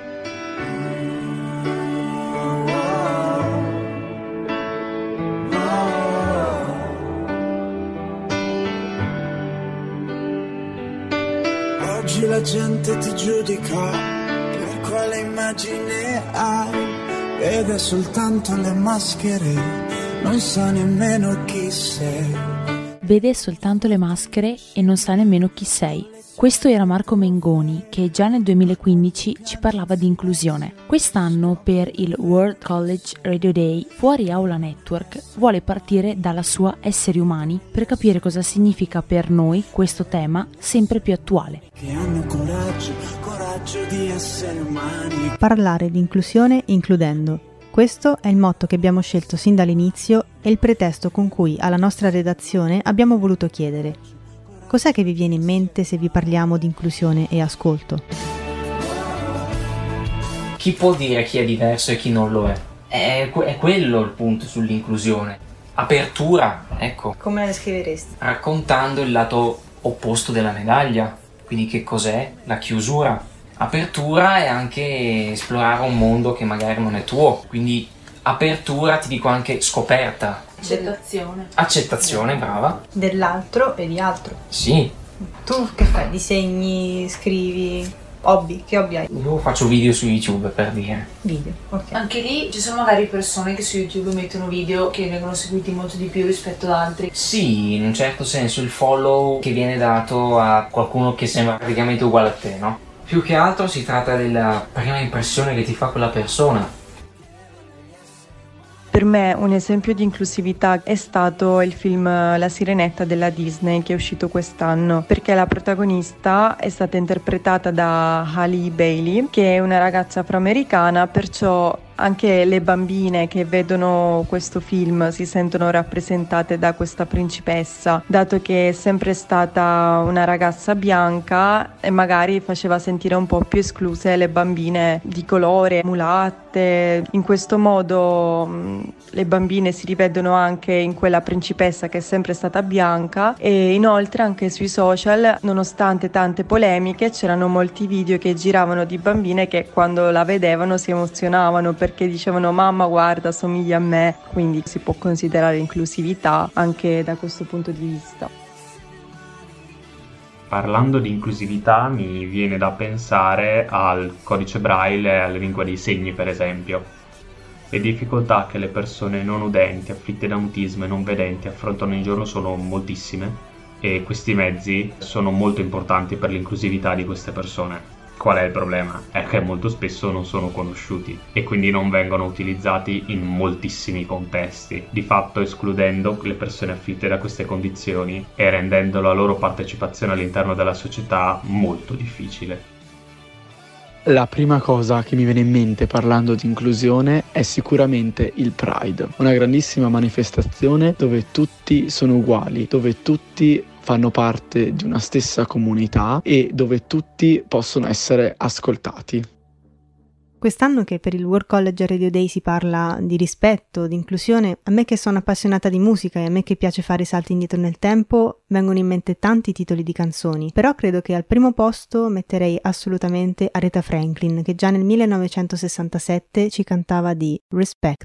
Oggi la gente ti giudica per quale immagine hai, vede soltanto le maschere, non sa nemmeno chi sei. Vede soltanto le maschere e non sa nemmeno chi sei. Questo era Marco Mengoni, che già nel 2015 ci parlava di inclusione. Quest'anno, per il World College Radio Day, Fuori Aula Network vuole partire dalla sua Esseri Umani per capire cosa significa per noi questo tema sempre più attuale. Che hanno coraggio di essere umani. Parlare di inclusione includendo. Questo è il motto che abbiamo scelto sin dall'inizio e il pretesto con cui alla nostra redazione abbiamo voluto chiedere: cos'è che vi viene in mente se vi parliamo di inclusione e ascolto? Chi può dire chi è diverso e chi non lo è? È quello il punto sull'inclusione. Apertura, ecco. Come la descriveresti? Raccontando il lato opposto della medaglia. Quindi che cos'è? La chiusura. Apertura è anche esplorare un mondo che magari non è tuo. Quindi apertura, ti dico anche scoperta. Accettazione, brava. Dell'altro e di altro. Sì. Tu che fai? Disegni, scrivi, hobby? Che hobby hai? Io faccio video su YouTube, per dire. Video, ok. Anche lì ci sono magari persone che su YouTube mettono video che vengono seguiti molto di più rispetto ad altri. Sì, in un certo senso il follow che viene dato a qualcuno che sembra praticamente uguale a te, no? Più che altro si tratta della prima impressione che ti fa quella persona. Per me un esempio di inclusività è stato il film La Sirenetta della Disney, che è uscito quest'anno, perché la protagonista è stata interpretata da Halle Bailey, che è una ragazza afroamericana, perciò anche le bambine che vedono questo film si sentono rappresentate da questa principessa, dato che è sempre stata una ragazza bianca e magari faceva sentire un po' più escluse le bambine di colore, mulatte. In questo modo le bambine si rivedono anche in quella principessa che è sempre stata bianca, e inoltre anche sui social, nonostante tante polemiche, c'erano molti video che giravano di bambine che quando la vedevano si emozionavano perché dicevano: mamma, guarda, somiglia a me. Quindi si può considerare inclusività anche da questo punto di vista. Parlando di inclusività mi viene da pensare al codice Braille e alla lingua dei segni, per esempio. Le difficoltà che le persone non udenti, afflitte da mutismo e non vedenti affrontano in giorno sono moltissime, e questi mezzi sono molto importanti per l'inclusività di queste persone. Qual è il problema? È che molto spesso non sono conosciuti e quindi non vengono utilizzati in moltissimi contesti, di fatto escludendo le persone afflitte da queste condizioni e rendendo la loro partecipazione all'interno della società molto difficile. La prima cosa che mi viene in mente parlando di inclusione è sicuramente il Pride, una grandissima manifestazione dove tutti sono uguali, dove tutti fanno parte di una stessa comunità e dove tutti possono essere ascoltati. Quest'anno che per il World College Radio Day si parla di rispetto, di inclusione, a me che sono appassionata di musica e a me che piace fare salti indietro nel tempo, vengono in mente tanti titoli di canzoni, però credo che al primo posto metterei assolutamente Aretha Franklin, che già nel 1967 ci cantava di Respect.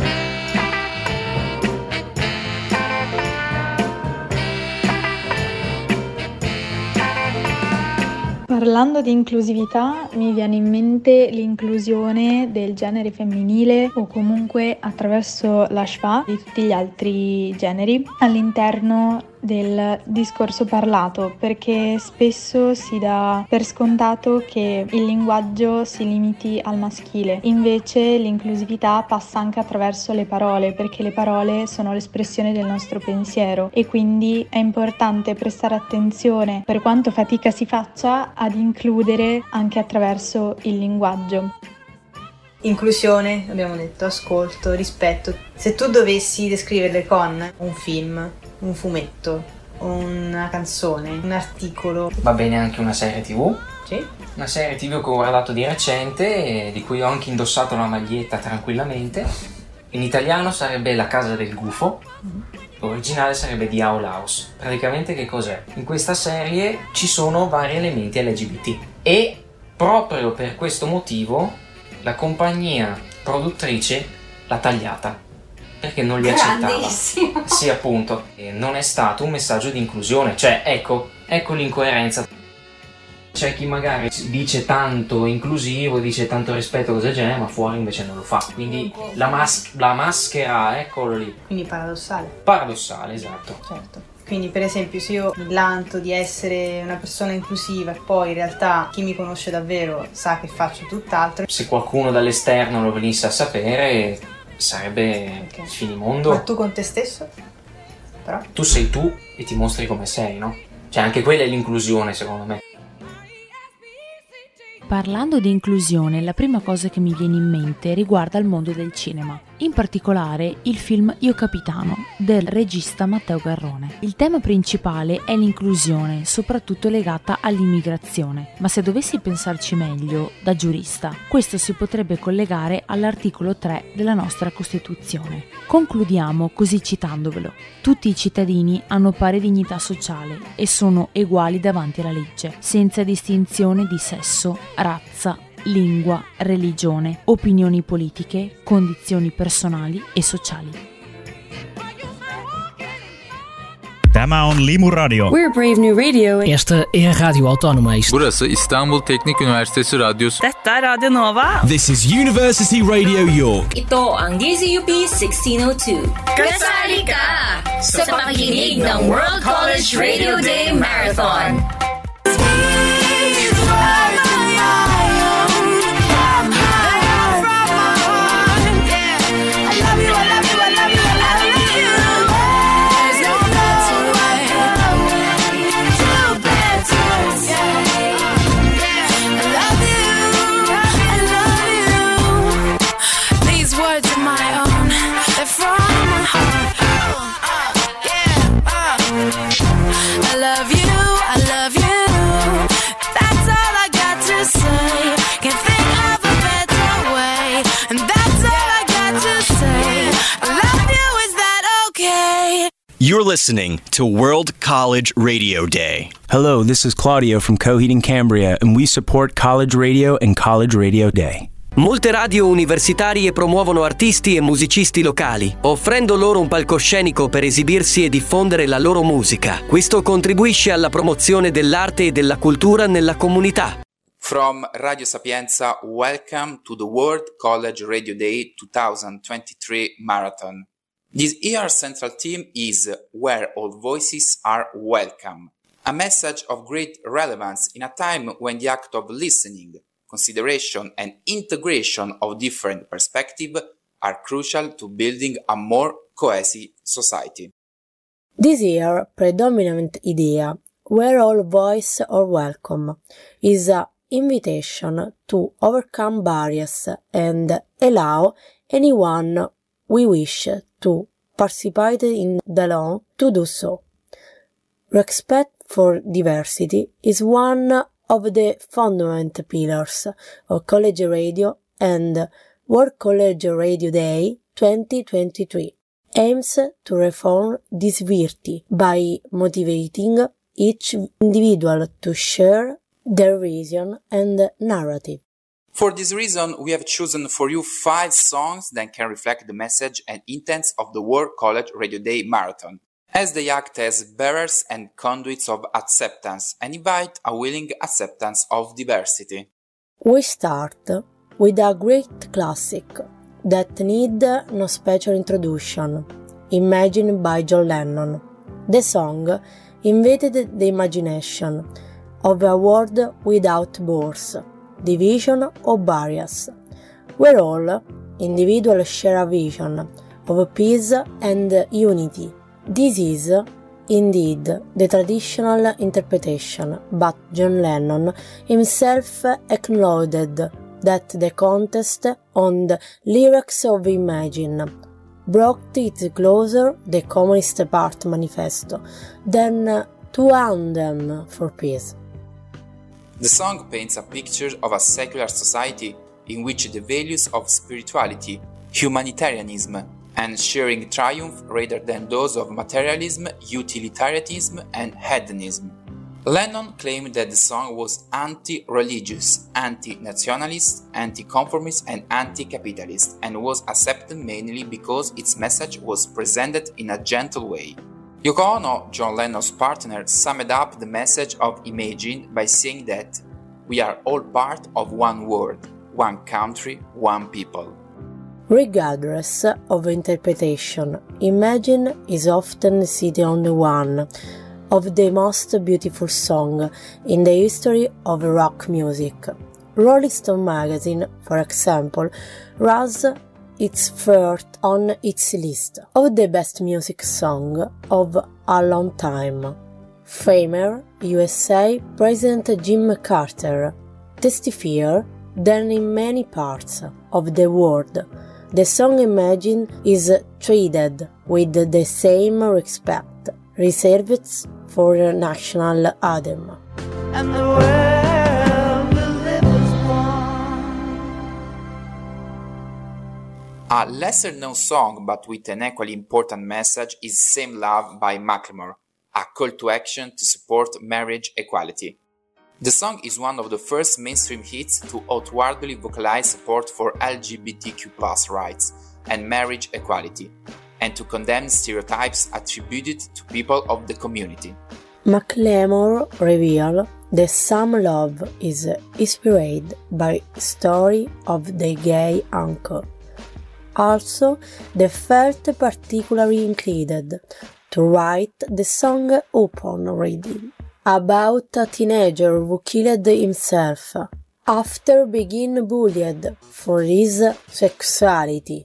Parlando di inclusività, mi viene in mente l'inclusione del genere femminile o comunque attraverso la schwa di tutti gli altri generi all'interno del discorso parlato, perché spesso si dà per scontato che il linguaggio si limiti al maschile, invece l'inclusività passa anche attraverso le parole, perché le parole sono l'espressione del nostro pensiero e quindi è importante prestare attenzione, per quanto fatica si faccia, ad includere anche attraverso il linguaggio. Inclusione, abbiamo detto, ascolto, rispetto. Se tu dovessi descriverle con un film, un fumetto, una canzone, un articolo... Va bene anche una serie TV? Sì. Una serie TV che ho guardato di recente, di cui ho anche indossato la maglietta tranquillamente. In italiano sarebbe La Casa del Gufo, l'originale sarebbe The Owl House. Praticamente che cos'è? In questa serie ci sono vari elementi LGBT e proprio per questo motivo la compagnia produttrice l'ha tagliata perché non li accettava. Sì, appunto. E non è stato un messaggio di inclusione, cioè ecco l'incoerenza. C'è chi magari dice tanto inclusivo, dice tanto rispetto, cose del genere, ma fuori invece non lo fa. Quindi la maschera, eccolo lì. Quindi paradossale. Paradossale, esatto. Certo. Quindi per esempio se io mi vanto di essere una persona inclusiva e poi in realtà chi mi conosce davvero sa che faccio tutt'altro. Se qualcuno dall'esterno lo venisse a sapere sarebbe il finimondo. Ma tu con te stesso? Però? Tu sei tu e ti mostri come sei, no? Cioè anche quella è l'inclusione secondo me. Parlando di inclusione, la prima cosa che mi viene in mente riguarda il mondo del cinema, in particolare il film Io Capitano del regista Matteo Garrone. Il tema principale è l'inclusione, soprattutto legata all'immigrazione, ma se dovessi pensarci meglio, da giurista, questo si potrebbe collegare all'articolo 3 della nostra Costituzione. Concludiamo così citandovelo. Tutti i cittadini hanno pari dignità sociale e sono uguali davanti alla legge, senza distinzione di sesso, razza, lingua, religione, opinioni politiche, condizioni personali e sociali. Tema on Limur Radio. We're Brave New Radio. Este är Radio Autonoma. Burası İstanbul Teknik Üniversitesi Radyosu. Detta är Radio Nova. This is University Radio York. Ito ang DZUP 1602. Kasali ka sa pakikinig ng World College Radio Day Marathon. You're listening to World College Radio Day. Hello, this is Claudio from Coheed and Cambria, and we support College Radio and College Radio Day. Molte radio universitarie promuovono artisti e musicisti locali, offrendo loro un palcoscenico per esibirsi e diffondere la loro musica. Questo contribuisce alla promozione dell'arte e della cultura nella comunità. From Radio Sapienza, welcome to the World College Radio Day 2023 Marathon. This year's central theme is Where All Voices Are Welcome, a message of great relevance in a time when the act of listening, consideration and integration of different perspectives are crucial to building a more cohesive society. This year, predominant idea, Where All Voices Are Welcome, is an invitation to overcome barriers and allow anyone we wish to participate in the law to do so. Respect for diversity is one of the fundamental pillars of college radio and World College Radio Day 2023 aims to reform this virtue by motivating each individual to share their vision and narrative. For this reason, we have chosen for you 5 songs that can reflect the message and intents of the World College Radio Day Marathon, as they act as bearers and conduits of acceptance and invite a willing acceptance of diversity. We start with a great classic that need no special introduction, Imagine by John Lennon. The song invaded the imagination of a world without borders, division or barriers, where all individuals share a vision of peace and unity. This is indeed the traditional interpretation, but John Lennon himself acknowledged that the contest on the lyrics of Imagine brought it closer the Communist Party manifesto than to Anthem for Peace. The song paints a picture of a secular society in which the values of spirituality, humanitarianism, and sharing triumph rather than those of materialism, utilitarianism, and hedonism. Lennon claimed that the song was anti-religious, anti-nationalist, anti-conformist, and anti-capitalist, and was accepted mainly because its message was presented in a gentle way. Yoko Ono, John Lennon's partner, summed up the message of Imagine by saying that we are all part of one world, one country, one people. Regardless of interpretation, Imagine is often cited on one of the most beautiful songs in the history of rock music. Rolling Stone magazine, for example, raised its first on its list of the best music song of a long time. Former USA President Jimmy Carter testified that in many parts of the world, the song Imagine is treated with the same respect reserved for a national anthem. And the world will live as one. A lesser-known song but with an equally important message is Same Love by Macklemore, a call to action to support marriage equality. The song is one of the first mainstream hits to outwardly vocalize support for LGBTQ+ rights and marriage equality, and to condemn stereotypes attributed to people of the community. Macklemore revealed that Some Love is inspired by story of the gay uncle. Also, they felt particularly inclined to write the song upon reading about a teenager who killed himself after being bullied for his sexuality.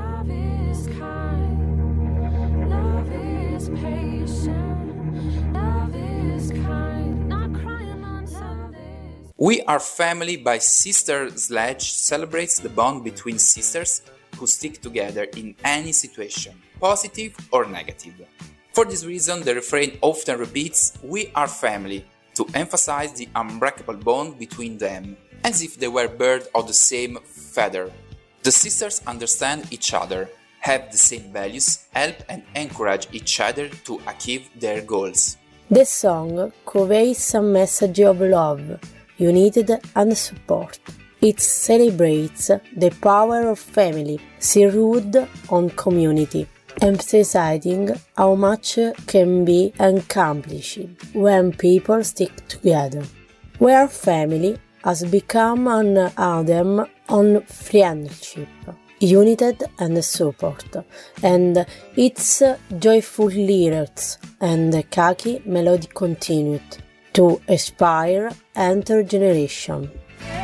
We Are Family by Sister Sledge celebrates the bond between sisters who stick together in any situation, positive or negative. For this reason, the refrain often repeats, "We are family," to emphasize the unbreakable bond between them, as if they were birds of the same feather. The sisters understand each other, have the same values, help and encourage each other to achieve their goals. The song conveys a message of love, unity and support. It celebrates the power of family, centered on community, emphasizing how much can be accomplished when people stick together. We Are Family has become an anthem on friendship, unity and support, and its joyful lyrics and catchy melody continued to inspire entire generation.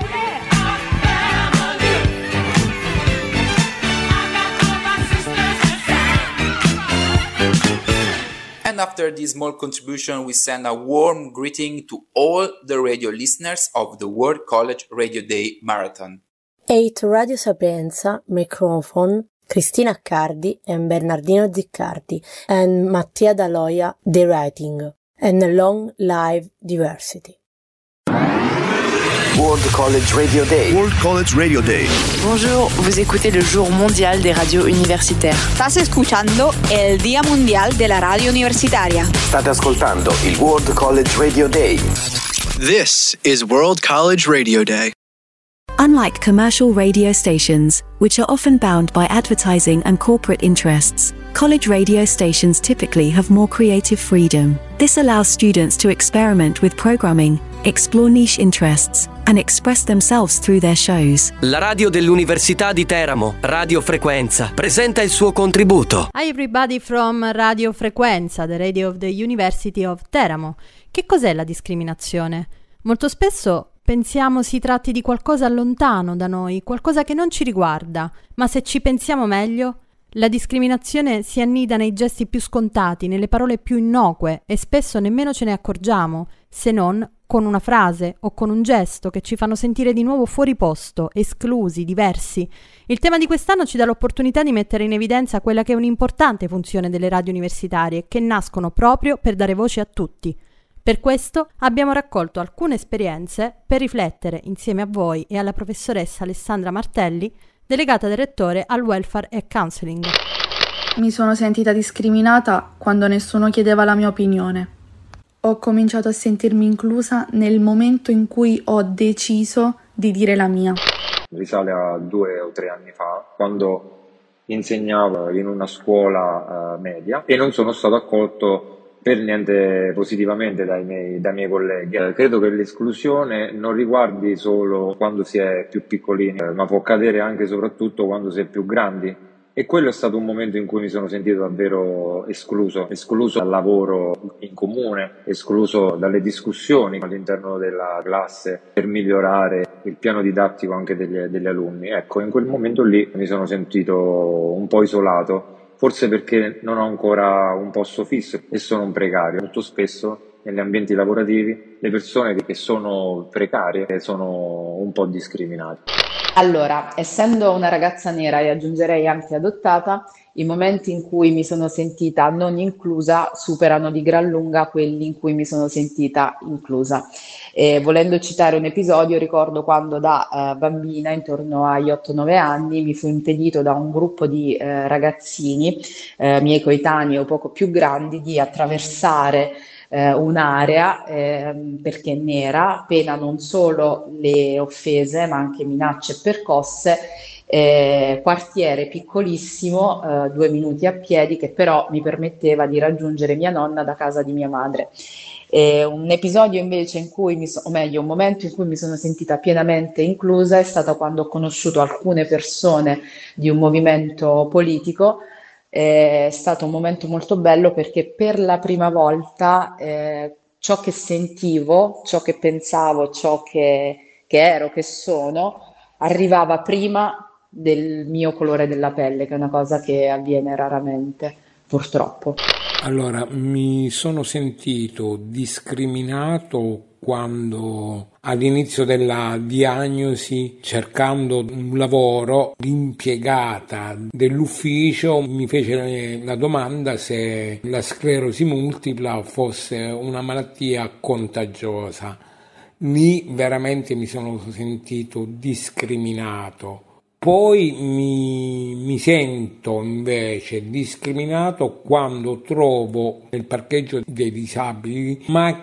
And after this small contribution, we send a warm greeting to all the radio listeners of the World College Radio Day Marathon. 8 Radio Sapienza, microphone, Cristina Accardi and Bernardino Ziccardi, and Mattia D'Aloia, the writing, and long live diversity. World College Radio Day. World College Radio Day. Bonjour, vous écoutez le jour mondial des radios universitaires. Estás escuchando el Día Mundial de la Radio Universitaria. State ascoltando il World College Radio Day. This is World College Radio Day. Unlike commercial radio stations, which are often bound by advertising and corporate interests, college radio stations typically have more creative freedom. This allows students to experiment with programming, explore niche interests, and express themselves through their shows. La radio dell'Università di Teramo, Radio Frequenza, presenta il suo contributo. Hi everybody from Radio Frequenza, the radio of the University of Teramo. Che cos'è la discriminazione? Molto spesso pensiamo si tratti di qualcosa lontano da noi, qualcosa che non ci riguarda, ma se ci pensiamo meglio, la discriminazione si annida nei gesti più scontati, nelle parole più innocue e spesso nemmeno ce ne accorgiamo, se non con una frase o con un gesto che ci fanno sentire di nuovo fuori posto, esclusi, diversi. Il tema di quest'anno ci dà l'opportunità di mettere in evidenza quella che è un'importante funzione delle radio universitarie, che nascono proprio per dare voce a tutti. Per questo abbiamo raccolto alcune esperienze per riflettere insieme a voi e alla professoressa Alessandra Martelli, delegata del rettore al welfare e counseling. Mi sono sentita discriminata quando nessuno chiedeva la mia opinione. Ho cominciato a sentirmi inclusa nel momento in cui ho deciso di dire la mia. Risale a 2 o 3 anni fa, quando insegnavo in una scuola media e non sono stato accolto per niente positivamente dai miei colleghi. Credo che l'esclusione non riguardi solo quando si è più piccolini, ma può accadere anche e soprattutto quando si è più grandi. E quello è stato un momento in cui mi sono sentito davvero escluso dal lavoro in comune, escluso dalle discussioni all'interno della classe per migliorare il piano didattico anche degli alunni. Ecco, in quel momento lì mi sono sentito un po' isolato. Forse perché non ho ancora un posto fisso e sono un precario. Molto spesso negli ambienti lavorativi le persone che sono precarie sono un po' discriminate. Allora, essendo una ragazza nera e aggiungerei anche adottata, i momenti in cui mi sono sentita non inclusa superano di gran lunga quelli in cui mi sono sentita inclusa. Volendo citare un episodio, ricordo quando da bambina, intorno agli 8-9 anni, mi fu impedito da un gruppo di ragazzini, miei coetanei o poco più grandi, di attraversare un'area perché nera, pena non solo le offese ma anche minacce e percosse. Quartiere piccolissimo, 2 minuti a piedi, che però mi permetteva di raggiungere mia nonna da casa di mia madre. Un episodio invece in cui un momento in cui mi sono sentita pienamente inclusa è stato quando ho conosciuto alcune persone di un movimento politico. È stato un momento molto bello perché per la prima volta ciò che sentivo, ciò che pensavo, ciò che ero, che sono, arrivava prima del mio colore della pelle, che è una cosa che avviene raramente, purtroppo. Allora, mi sono sentito discriminato quando all'inizio della diagnosi, cercando un lavoro, l'impiegata dell'ufficio mi fece la domanda se la sclerosi multipla fosse una malattia contagiosa. Lì veramente mi sono sentito discriminato. Poi mi sento invece discriminato quando trovo nel parcheggio dei disabili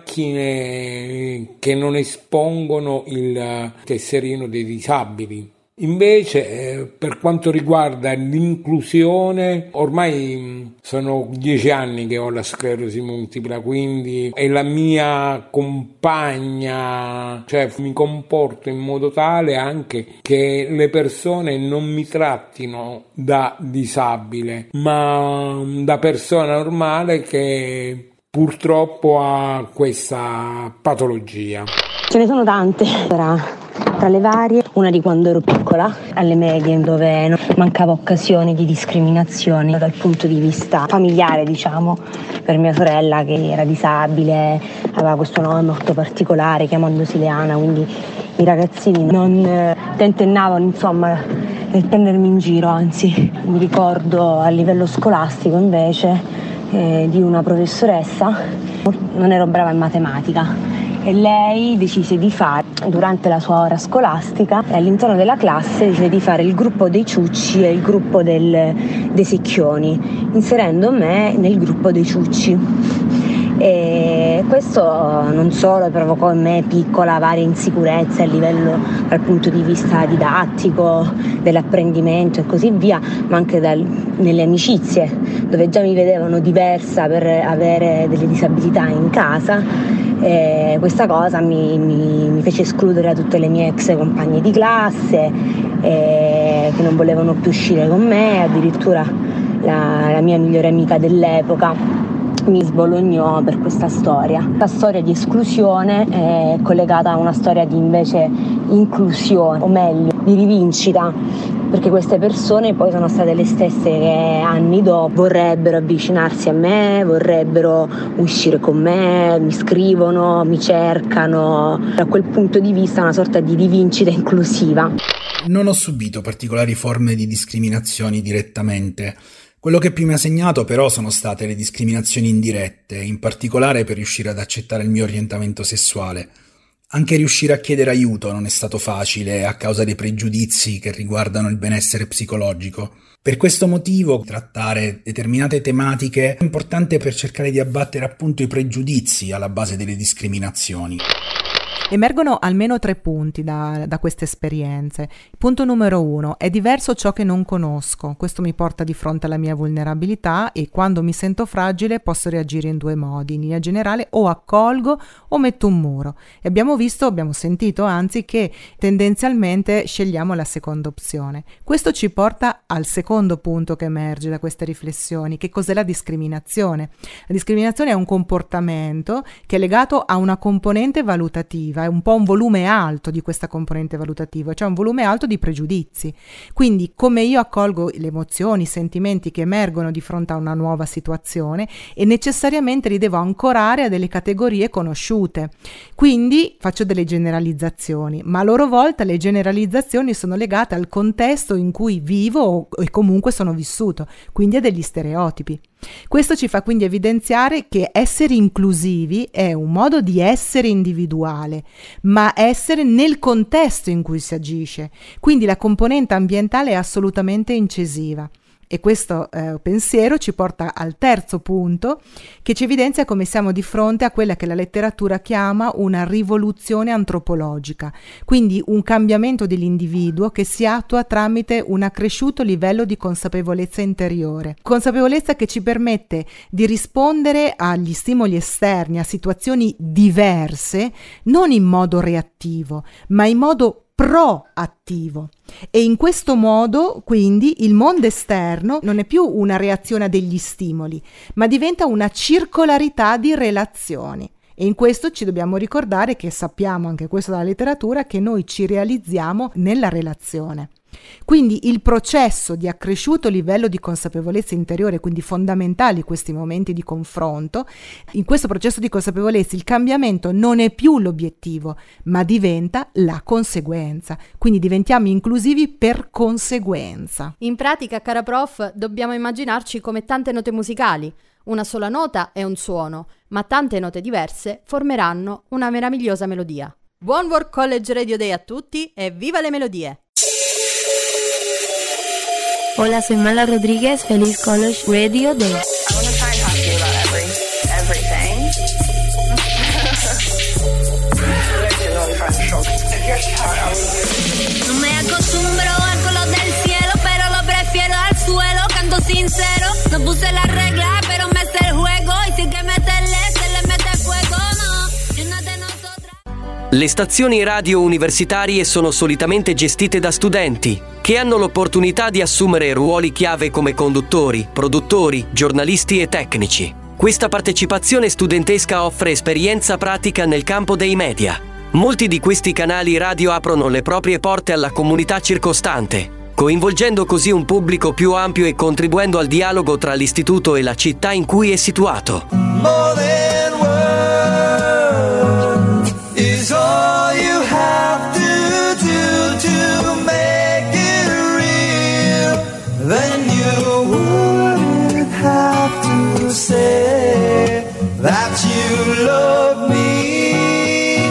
macchine che non espongono il tesserino dei disabili. Invece per quanto riguarda l'inclusione, ormai sono 10 anni che ho la sclerosi multipla, quindi è la mia compagna, cioè mi comporto in modo tale anche che le persone non mi trattino da disabile, ma da persona normale che purtroppo ha questa patologia. Ce ne sono tante, tra le varie, una di quando ero piccola, alle medie, dove mancava occasione di discriminazione dal punto di vista familiare, diciamo, per mia sorella che era disabile, aveva questo nome molto particolare, chiamandosi Leana, quindi i ragazzini non tentennavano, insomma, nel prendermi in giro, anzi. Mi ricordo a livello scolastico invece di una professoressa, non ero brava in matematica e lei decise di fare, durante la sua ora scolastica, all'interno della classe decise di fare il gruppo dei ciucci e il gruppo dei secchioni, inserendo me nel gruppo dei ciucci. E questo non solo provocò in me piccola varie insicurezze a livello dal punto di vista didattico, dell'apprendimento e così via, ma anche nelle amicizie, dove già mi vedevano diversa per avere delle disabilità in casa. E questa cosa mi fece escludere da tutte le mie ex compagne di classe che non volevano più uscire con me, addirittura la mia migliore amica dell'epoca mi sbolognò per questa storia. La storia di esclusione è collegata a una storia di invece inclusione, o meglio, di rivincita, perché queste persone poi sono state le stesse che anni dopo vorrebbero avvicinarsi a me, vorrebbero uscire con me, mi scrivono, mi cercano. Da quel punto di vista è una sorta di rivincita inclusiva. Non ho subito particolari forme di discriminazioni direttamente. Quello che più mi ha segnato però sono state le discriminazioni indirette, in particolare per riuscire ad accettare il mio orientamento sessuale. Anche riuscire a chiedere aiuto non è stato facile a causa dei pregiudizi che riguardano il benessere psicologico. Per questo motivo trattare determinate tematiche è importante per cercare di abbattere appunto i pregiudizi alla base delle discriminazioni. Emergono almeno 3 punti da queste esperienze. Punto numero 1: è diverso ciò che non conosco. Questo mi porta di fronte alla mia vulnerabilità e quando mi sento fragile posso reagire in 2 modi. In linea generale o accolgo o metto un muro. E abbiamo sentito anzi che tendenzialmente scegliamo la seconda opzione. Questo ci porta al secondo punto che emerge da queste riflessioni. Che cos'è la discriminazione? La discriminazione è un comportamento che è legato a una componente valutativa, è un po' un volume alto di questa componente valutativa, cioè un volume alto di pregiudizi. Quindi come io accolgo le emozioni, i sentimenti che emergono di fronte a una nuova situazione e necessariamente li devo ancorare a delle categorie conosciute. Quindi faccio delle generalizzazioni, ma a loro volta le generalizzazioni sono legate al contesto in cui vivo e comunque sono vissuto, quindi a degli stereotipi. Questo ci fa quindi evidenziare che essere inclusivi è un modo di essere individuale, ma essere nel contesto in cui si agisce. Quindi la componente ambientale è assolutamente incisiva. E questo pensiero ci porta al terzo punto, che ci evidenzia come siamo di fronte a quella che la letteratura chiama una rivoluzione antropologica, quindi un cambiamento dell'individuo che si attua tramite un accresciuto livello di consapevolezza interiore, consapevolezza che ci permette di rispondere agli stimoli esterni, a situazioni diverse, non in modo reattivo, ma in modo proattivo. E in questo modo quindi il mondo esterno non è più una reazione a degli stimoli, ma diventa una circolarità di relazioni. E in questo ci dobbiamo ricordare che sappiamo anche questo dalla letteratura, che noi ci realizziamo nella relazione. Quindi il processo di accresciuto livello di consapevolezza interiore, quindi fondamentali questi momenti di confronto, in questo processo di consapevolezza il cambiamento non è più l'obiettivo, ma diventa la conseguenza. Quindi diventiamo inclusivi per conseguenza. In pratica, cara prof, dobbiamo immaginarci come tante note musicali. Una sola nota è un suono, ma tante note diverse formeranno una meravigliosa melodia. Buon World College Radio Day a tutti e viva le melodie! Hola, soy Mala Rodríguez. Feliz College Radio Day. I want to try and talk to you about everything. No me acostumbro al color del cielo, pero lo prefiero al suelo. Canto sincero, no puse la regla, pero me sé el juego. Y si que meterle, se le mete fuego, no. Y una de nosotras. Le stazioni radio universitarie sono solitamente gestite da studenti, che hanno l'opportunità di assumere ruoli chiave come conduttori, produttori, giornalisti e tecnici. Questa partecipazione studentesca offre esperienza pratica nel campo dei media. Molti di questi canali radio aprono le proprie porte alla comunità circostante, coinvolgendo così un pubblico più ampio e contribuendo al dialogo tra l'istituto e la città in cui è situato. More than words is all you have to do to make it real. Then you wouldn't have to say that you love me.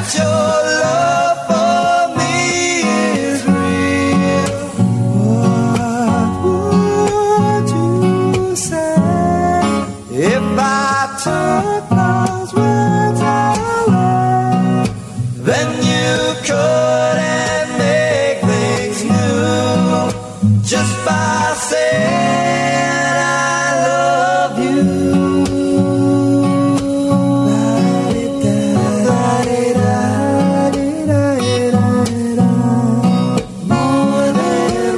that your love for me is real. What would you say if I took those words away? Then you couldn't make things new just by saying I love you. More than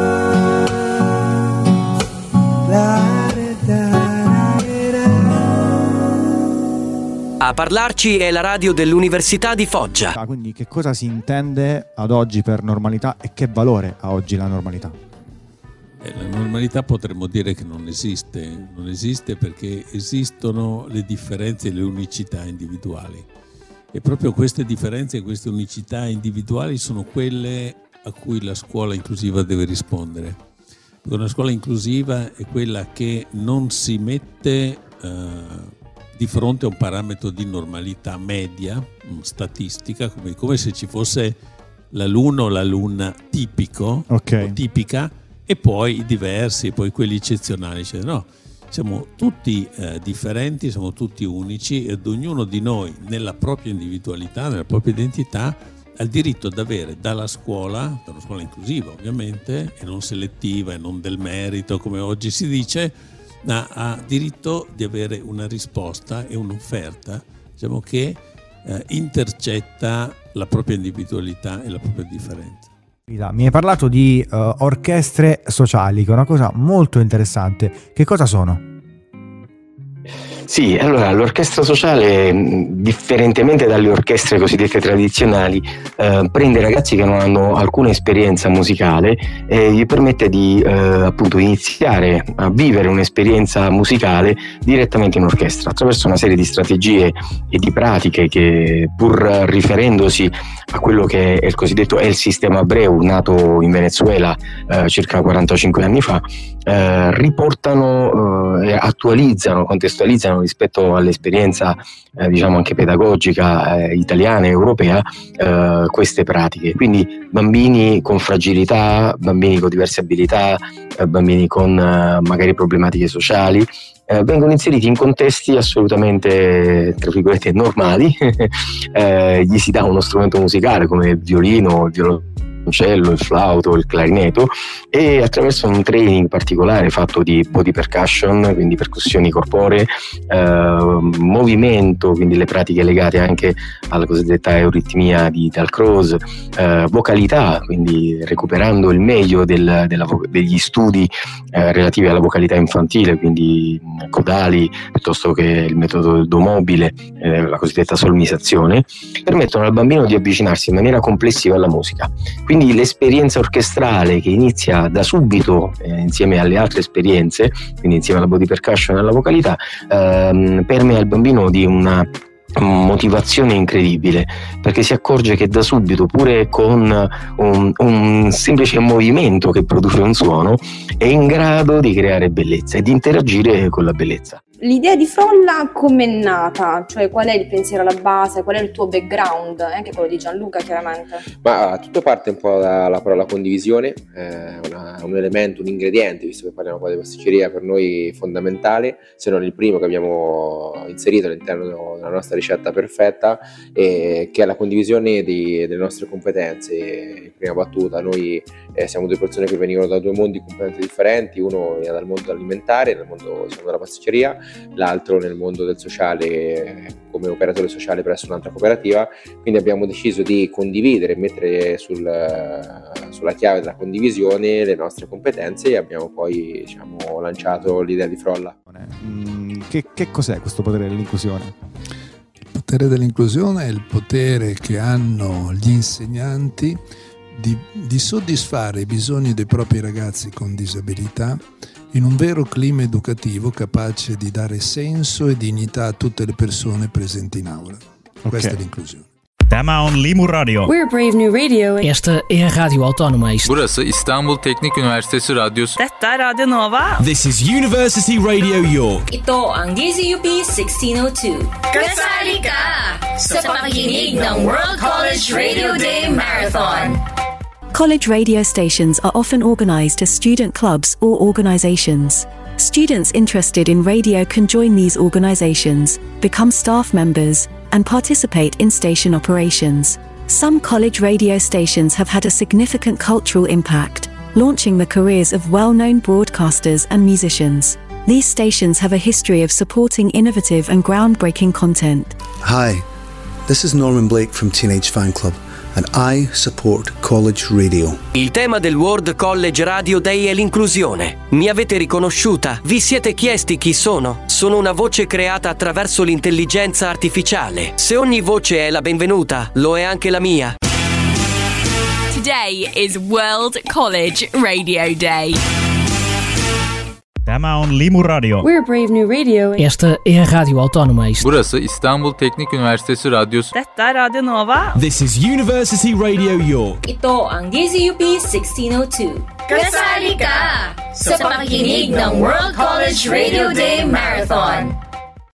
A parlarci è la radio dell'Università di Foggia. Quindi che cosa si intende ad oggi per normalità e che valore ha oggi la normalità? La normalità potremmo dire che non esiste perché esistono le differenze e le unicità individuali e proprio queste differenze e queste unicità individuali sono quelle a cui la scuola inclusiva deve rispondere. Una scuola inclusiva è quella che non si mette di fronte a un parametro di normalità media, statistica, come se ci fosse l'alunno o l'alunna tipico, o tipica, e poi i diversi, e poi quelli eccezionali. Cioè, no, siamo tutti differenti, siamo tutti unici ed ognuno di noi nella propria individualità, nella propria identità, ha il diritto ad avere dalla scuola, da una scuola inclusiva ovviamente, e non selettiva e non del merito come oggi si dice, ha diritto di avere una risposta e un'offerta, diciamo, che intercetta la propria individualità e la propria differenza. Mi hai parlato di orchestre sociali, che è una cosa molto interessante. Che cosa sono? Sì, allora l'orchestra sociale, differentemente dalle orchestre cosiddette tradizionali, prende ragazzi che non hanno alcuna esperienza musicale e gli permette di appunto iniziare a vivere un'esperienza musicale direttamente in orchestra attraverso una serie di strategie e di pratiche che, pur riferendosi a quello che è il cosiddetto El Sistema Abreu, nato in Venezuela circa 45 anni fa, riportano, attualizzano, contestualizzano rispetto all'esperienza diciamo anche pedagogica italiana e europea queste pratiche. Quindi bambini con fragilità, bambini con diverse abilità, bambini con magari problematiche sociali vengono inseriti in contesti assolutamente, tra virgolette, normali. Gli si dà uno strumento musicale come il violino, il violoncello, il flauto, il clarinetto, e attraverso un training particolare fatto di body percussion, quindi percussioni corporee, movimento, quindi le pratiche legate anche alla cosiddetta euritmia di Dalcroze, vocalità, quindi recuperando il meglio degli studi relativi alla vocalità infantile, quindi codali piuttosto che il metodo domobile, la cosiddetta solmisazione, permettono al bambino di avvicinarsi in maniera complessiva alla musica. Quindi l'esperienza orchestrale, che inizia da subito insieme alle altre esperienze, quindi insieme alla body percussion e alla vocalità, permea il bambino di una motivazione incredibile, perché si accorge che da subito, pure con un semplice movimento che produce un suono, è in grado di creare bellezza e di interagire con la bellezza. L'idea di Frolla com'è nata? Cioè, qual è il pensiero alla base? Qual è il tuo background? Anche quello di Gianluca, chiaramente. Ma tutto parte un po' dalla parola condivisione, un elemento, un ingrediente, visto che parliamo poi di pasticceria, per noi fondamentale, se non il primo che abbiamo inserito all'interno della nostra ricetta perfetta, che è la condivisione delle nostre competenze. In prima battuta, noi siamo due persone che venivano da due mondi completamente differenti, uno veniva dal mondo alimentare, dal mondo della pasticceria, l'altro nel mondo del sociale come operatore sociale presso un'altra cooperativa. Quindi abbiamo deciso di condividere e mettere sulla chiave della condivisione le nostre competenze e abbiamo poi, diciamo, lanciato l'idea di Frolla. Che cos'è questo potere dell'inclusione? Il potere dell'inclusione è il potere che hanno gli insegnanti di soddisfare i bisogni dei propri ragazzi con disabilità in un vero clima educativo capace di dare senso e dignità a tutte le persone presenti in aula. Questa è l'inclusione. Tämä on Limu Radio. We're Brave New Radio. Esta é a Rádio Autónoma. Burası İstanbul Teknik Üniversitesi Radyosu. Detta är Radio Nova. This is University Radio York. Ito ang DZUP 1602. Kasali ka sa pakikinig ng World College Radio Day Marathon. College radio stations are often organized as student clubs or organizations. Students interested in radio can join these organizations, become staff members, and participate in station operations. Some college radio stations have had a significant cultural impact, launching the careers of well-known broadcasters and musicians. These stations have a history of supporting innovative and groundbreaking content. Hi, this is Norman Blake from Teenage Fan Club, and I support college radio. Il tema del World College Radio Day è l'inclusione. Mi avete riconosciuta? Vi siete chiesti chi sono? Sono una voce creata attraverso l'intelligenza artificiale. Se ogni voce è la benvenuta, lo è anche la mia. Today is World College Radio Day. Tämä on Limu Radio. We're Brave New Radio. Esta é a Rádio Autónoma. Burası İstanbul Teknik Üniversitesi Radyosu. Detta är Radio Nova. This is University Radio York. Ito ang DZUP 1602. Kasali ka sa pakikinig ng World College Radio Day Marathon.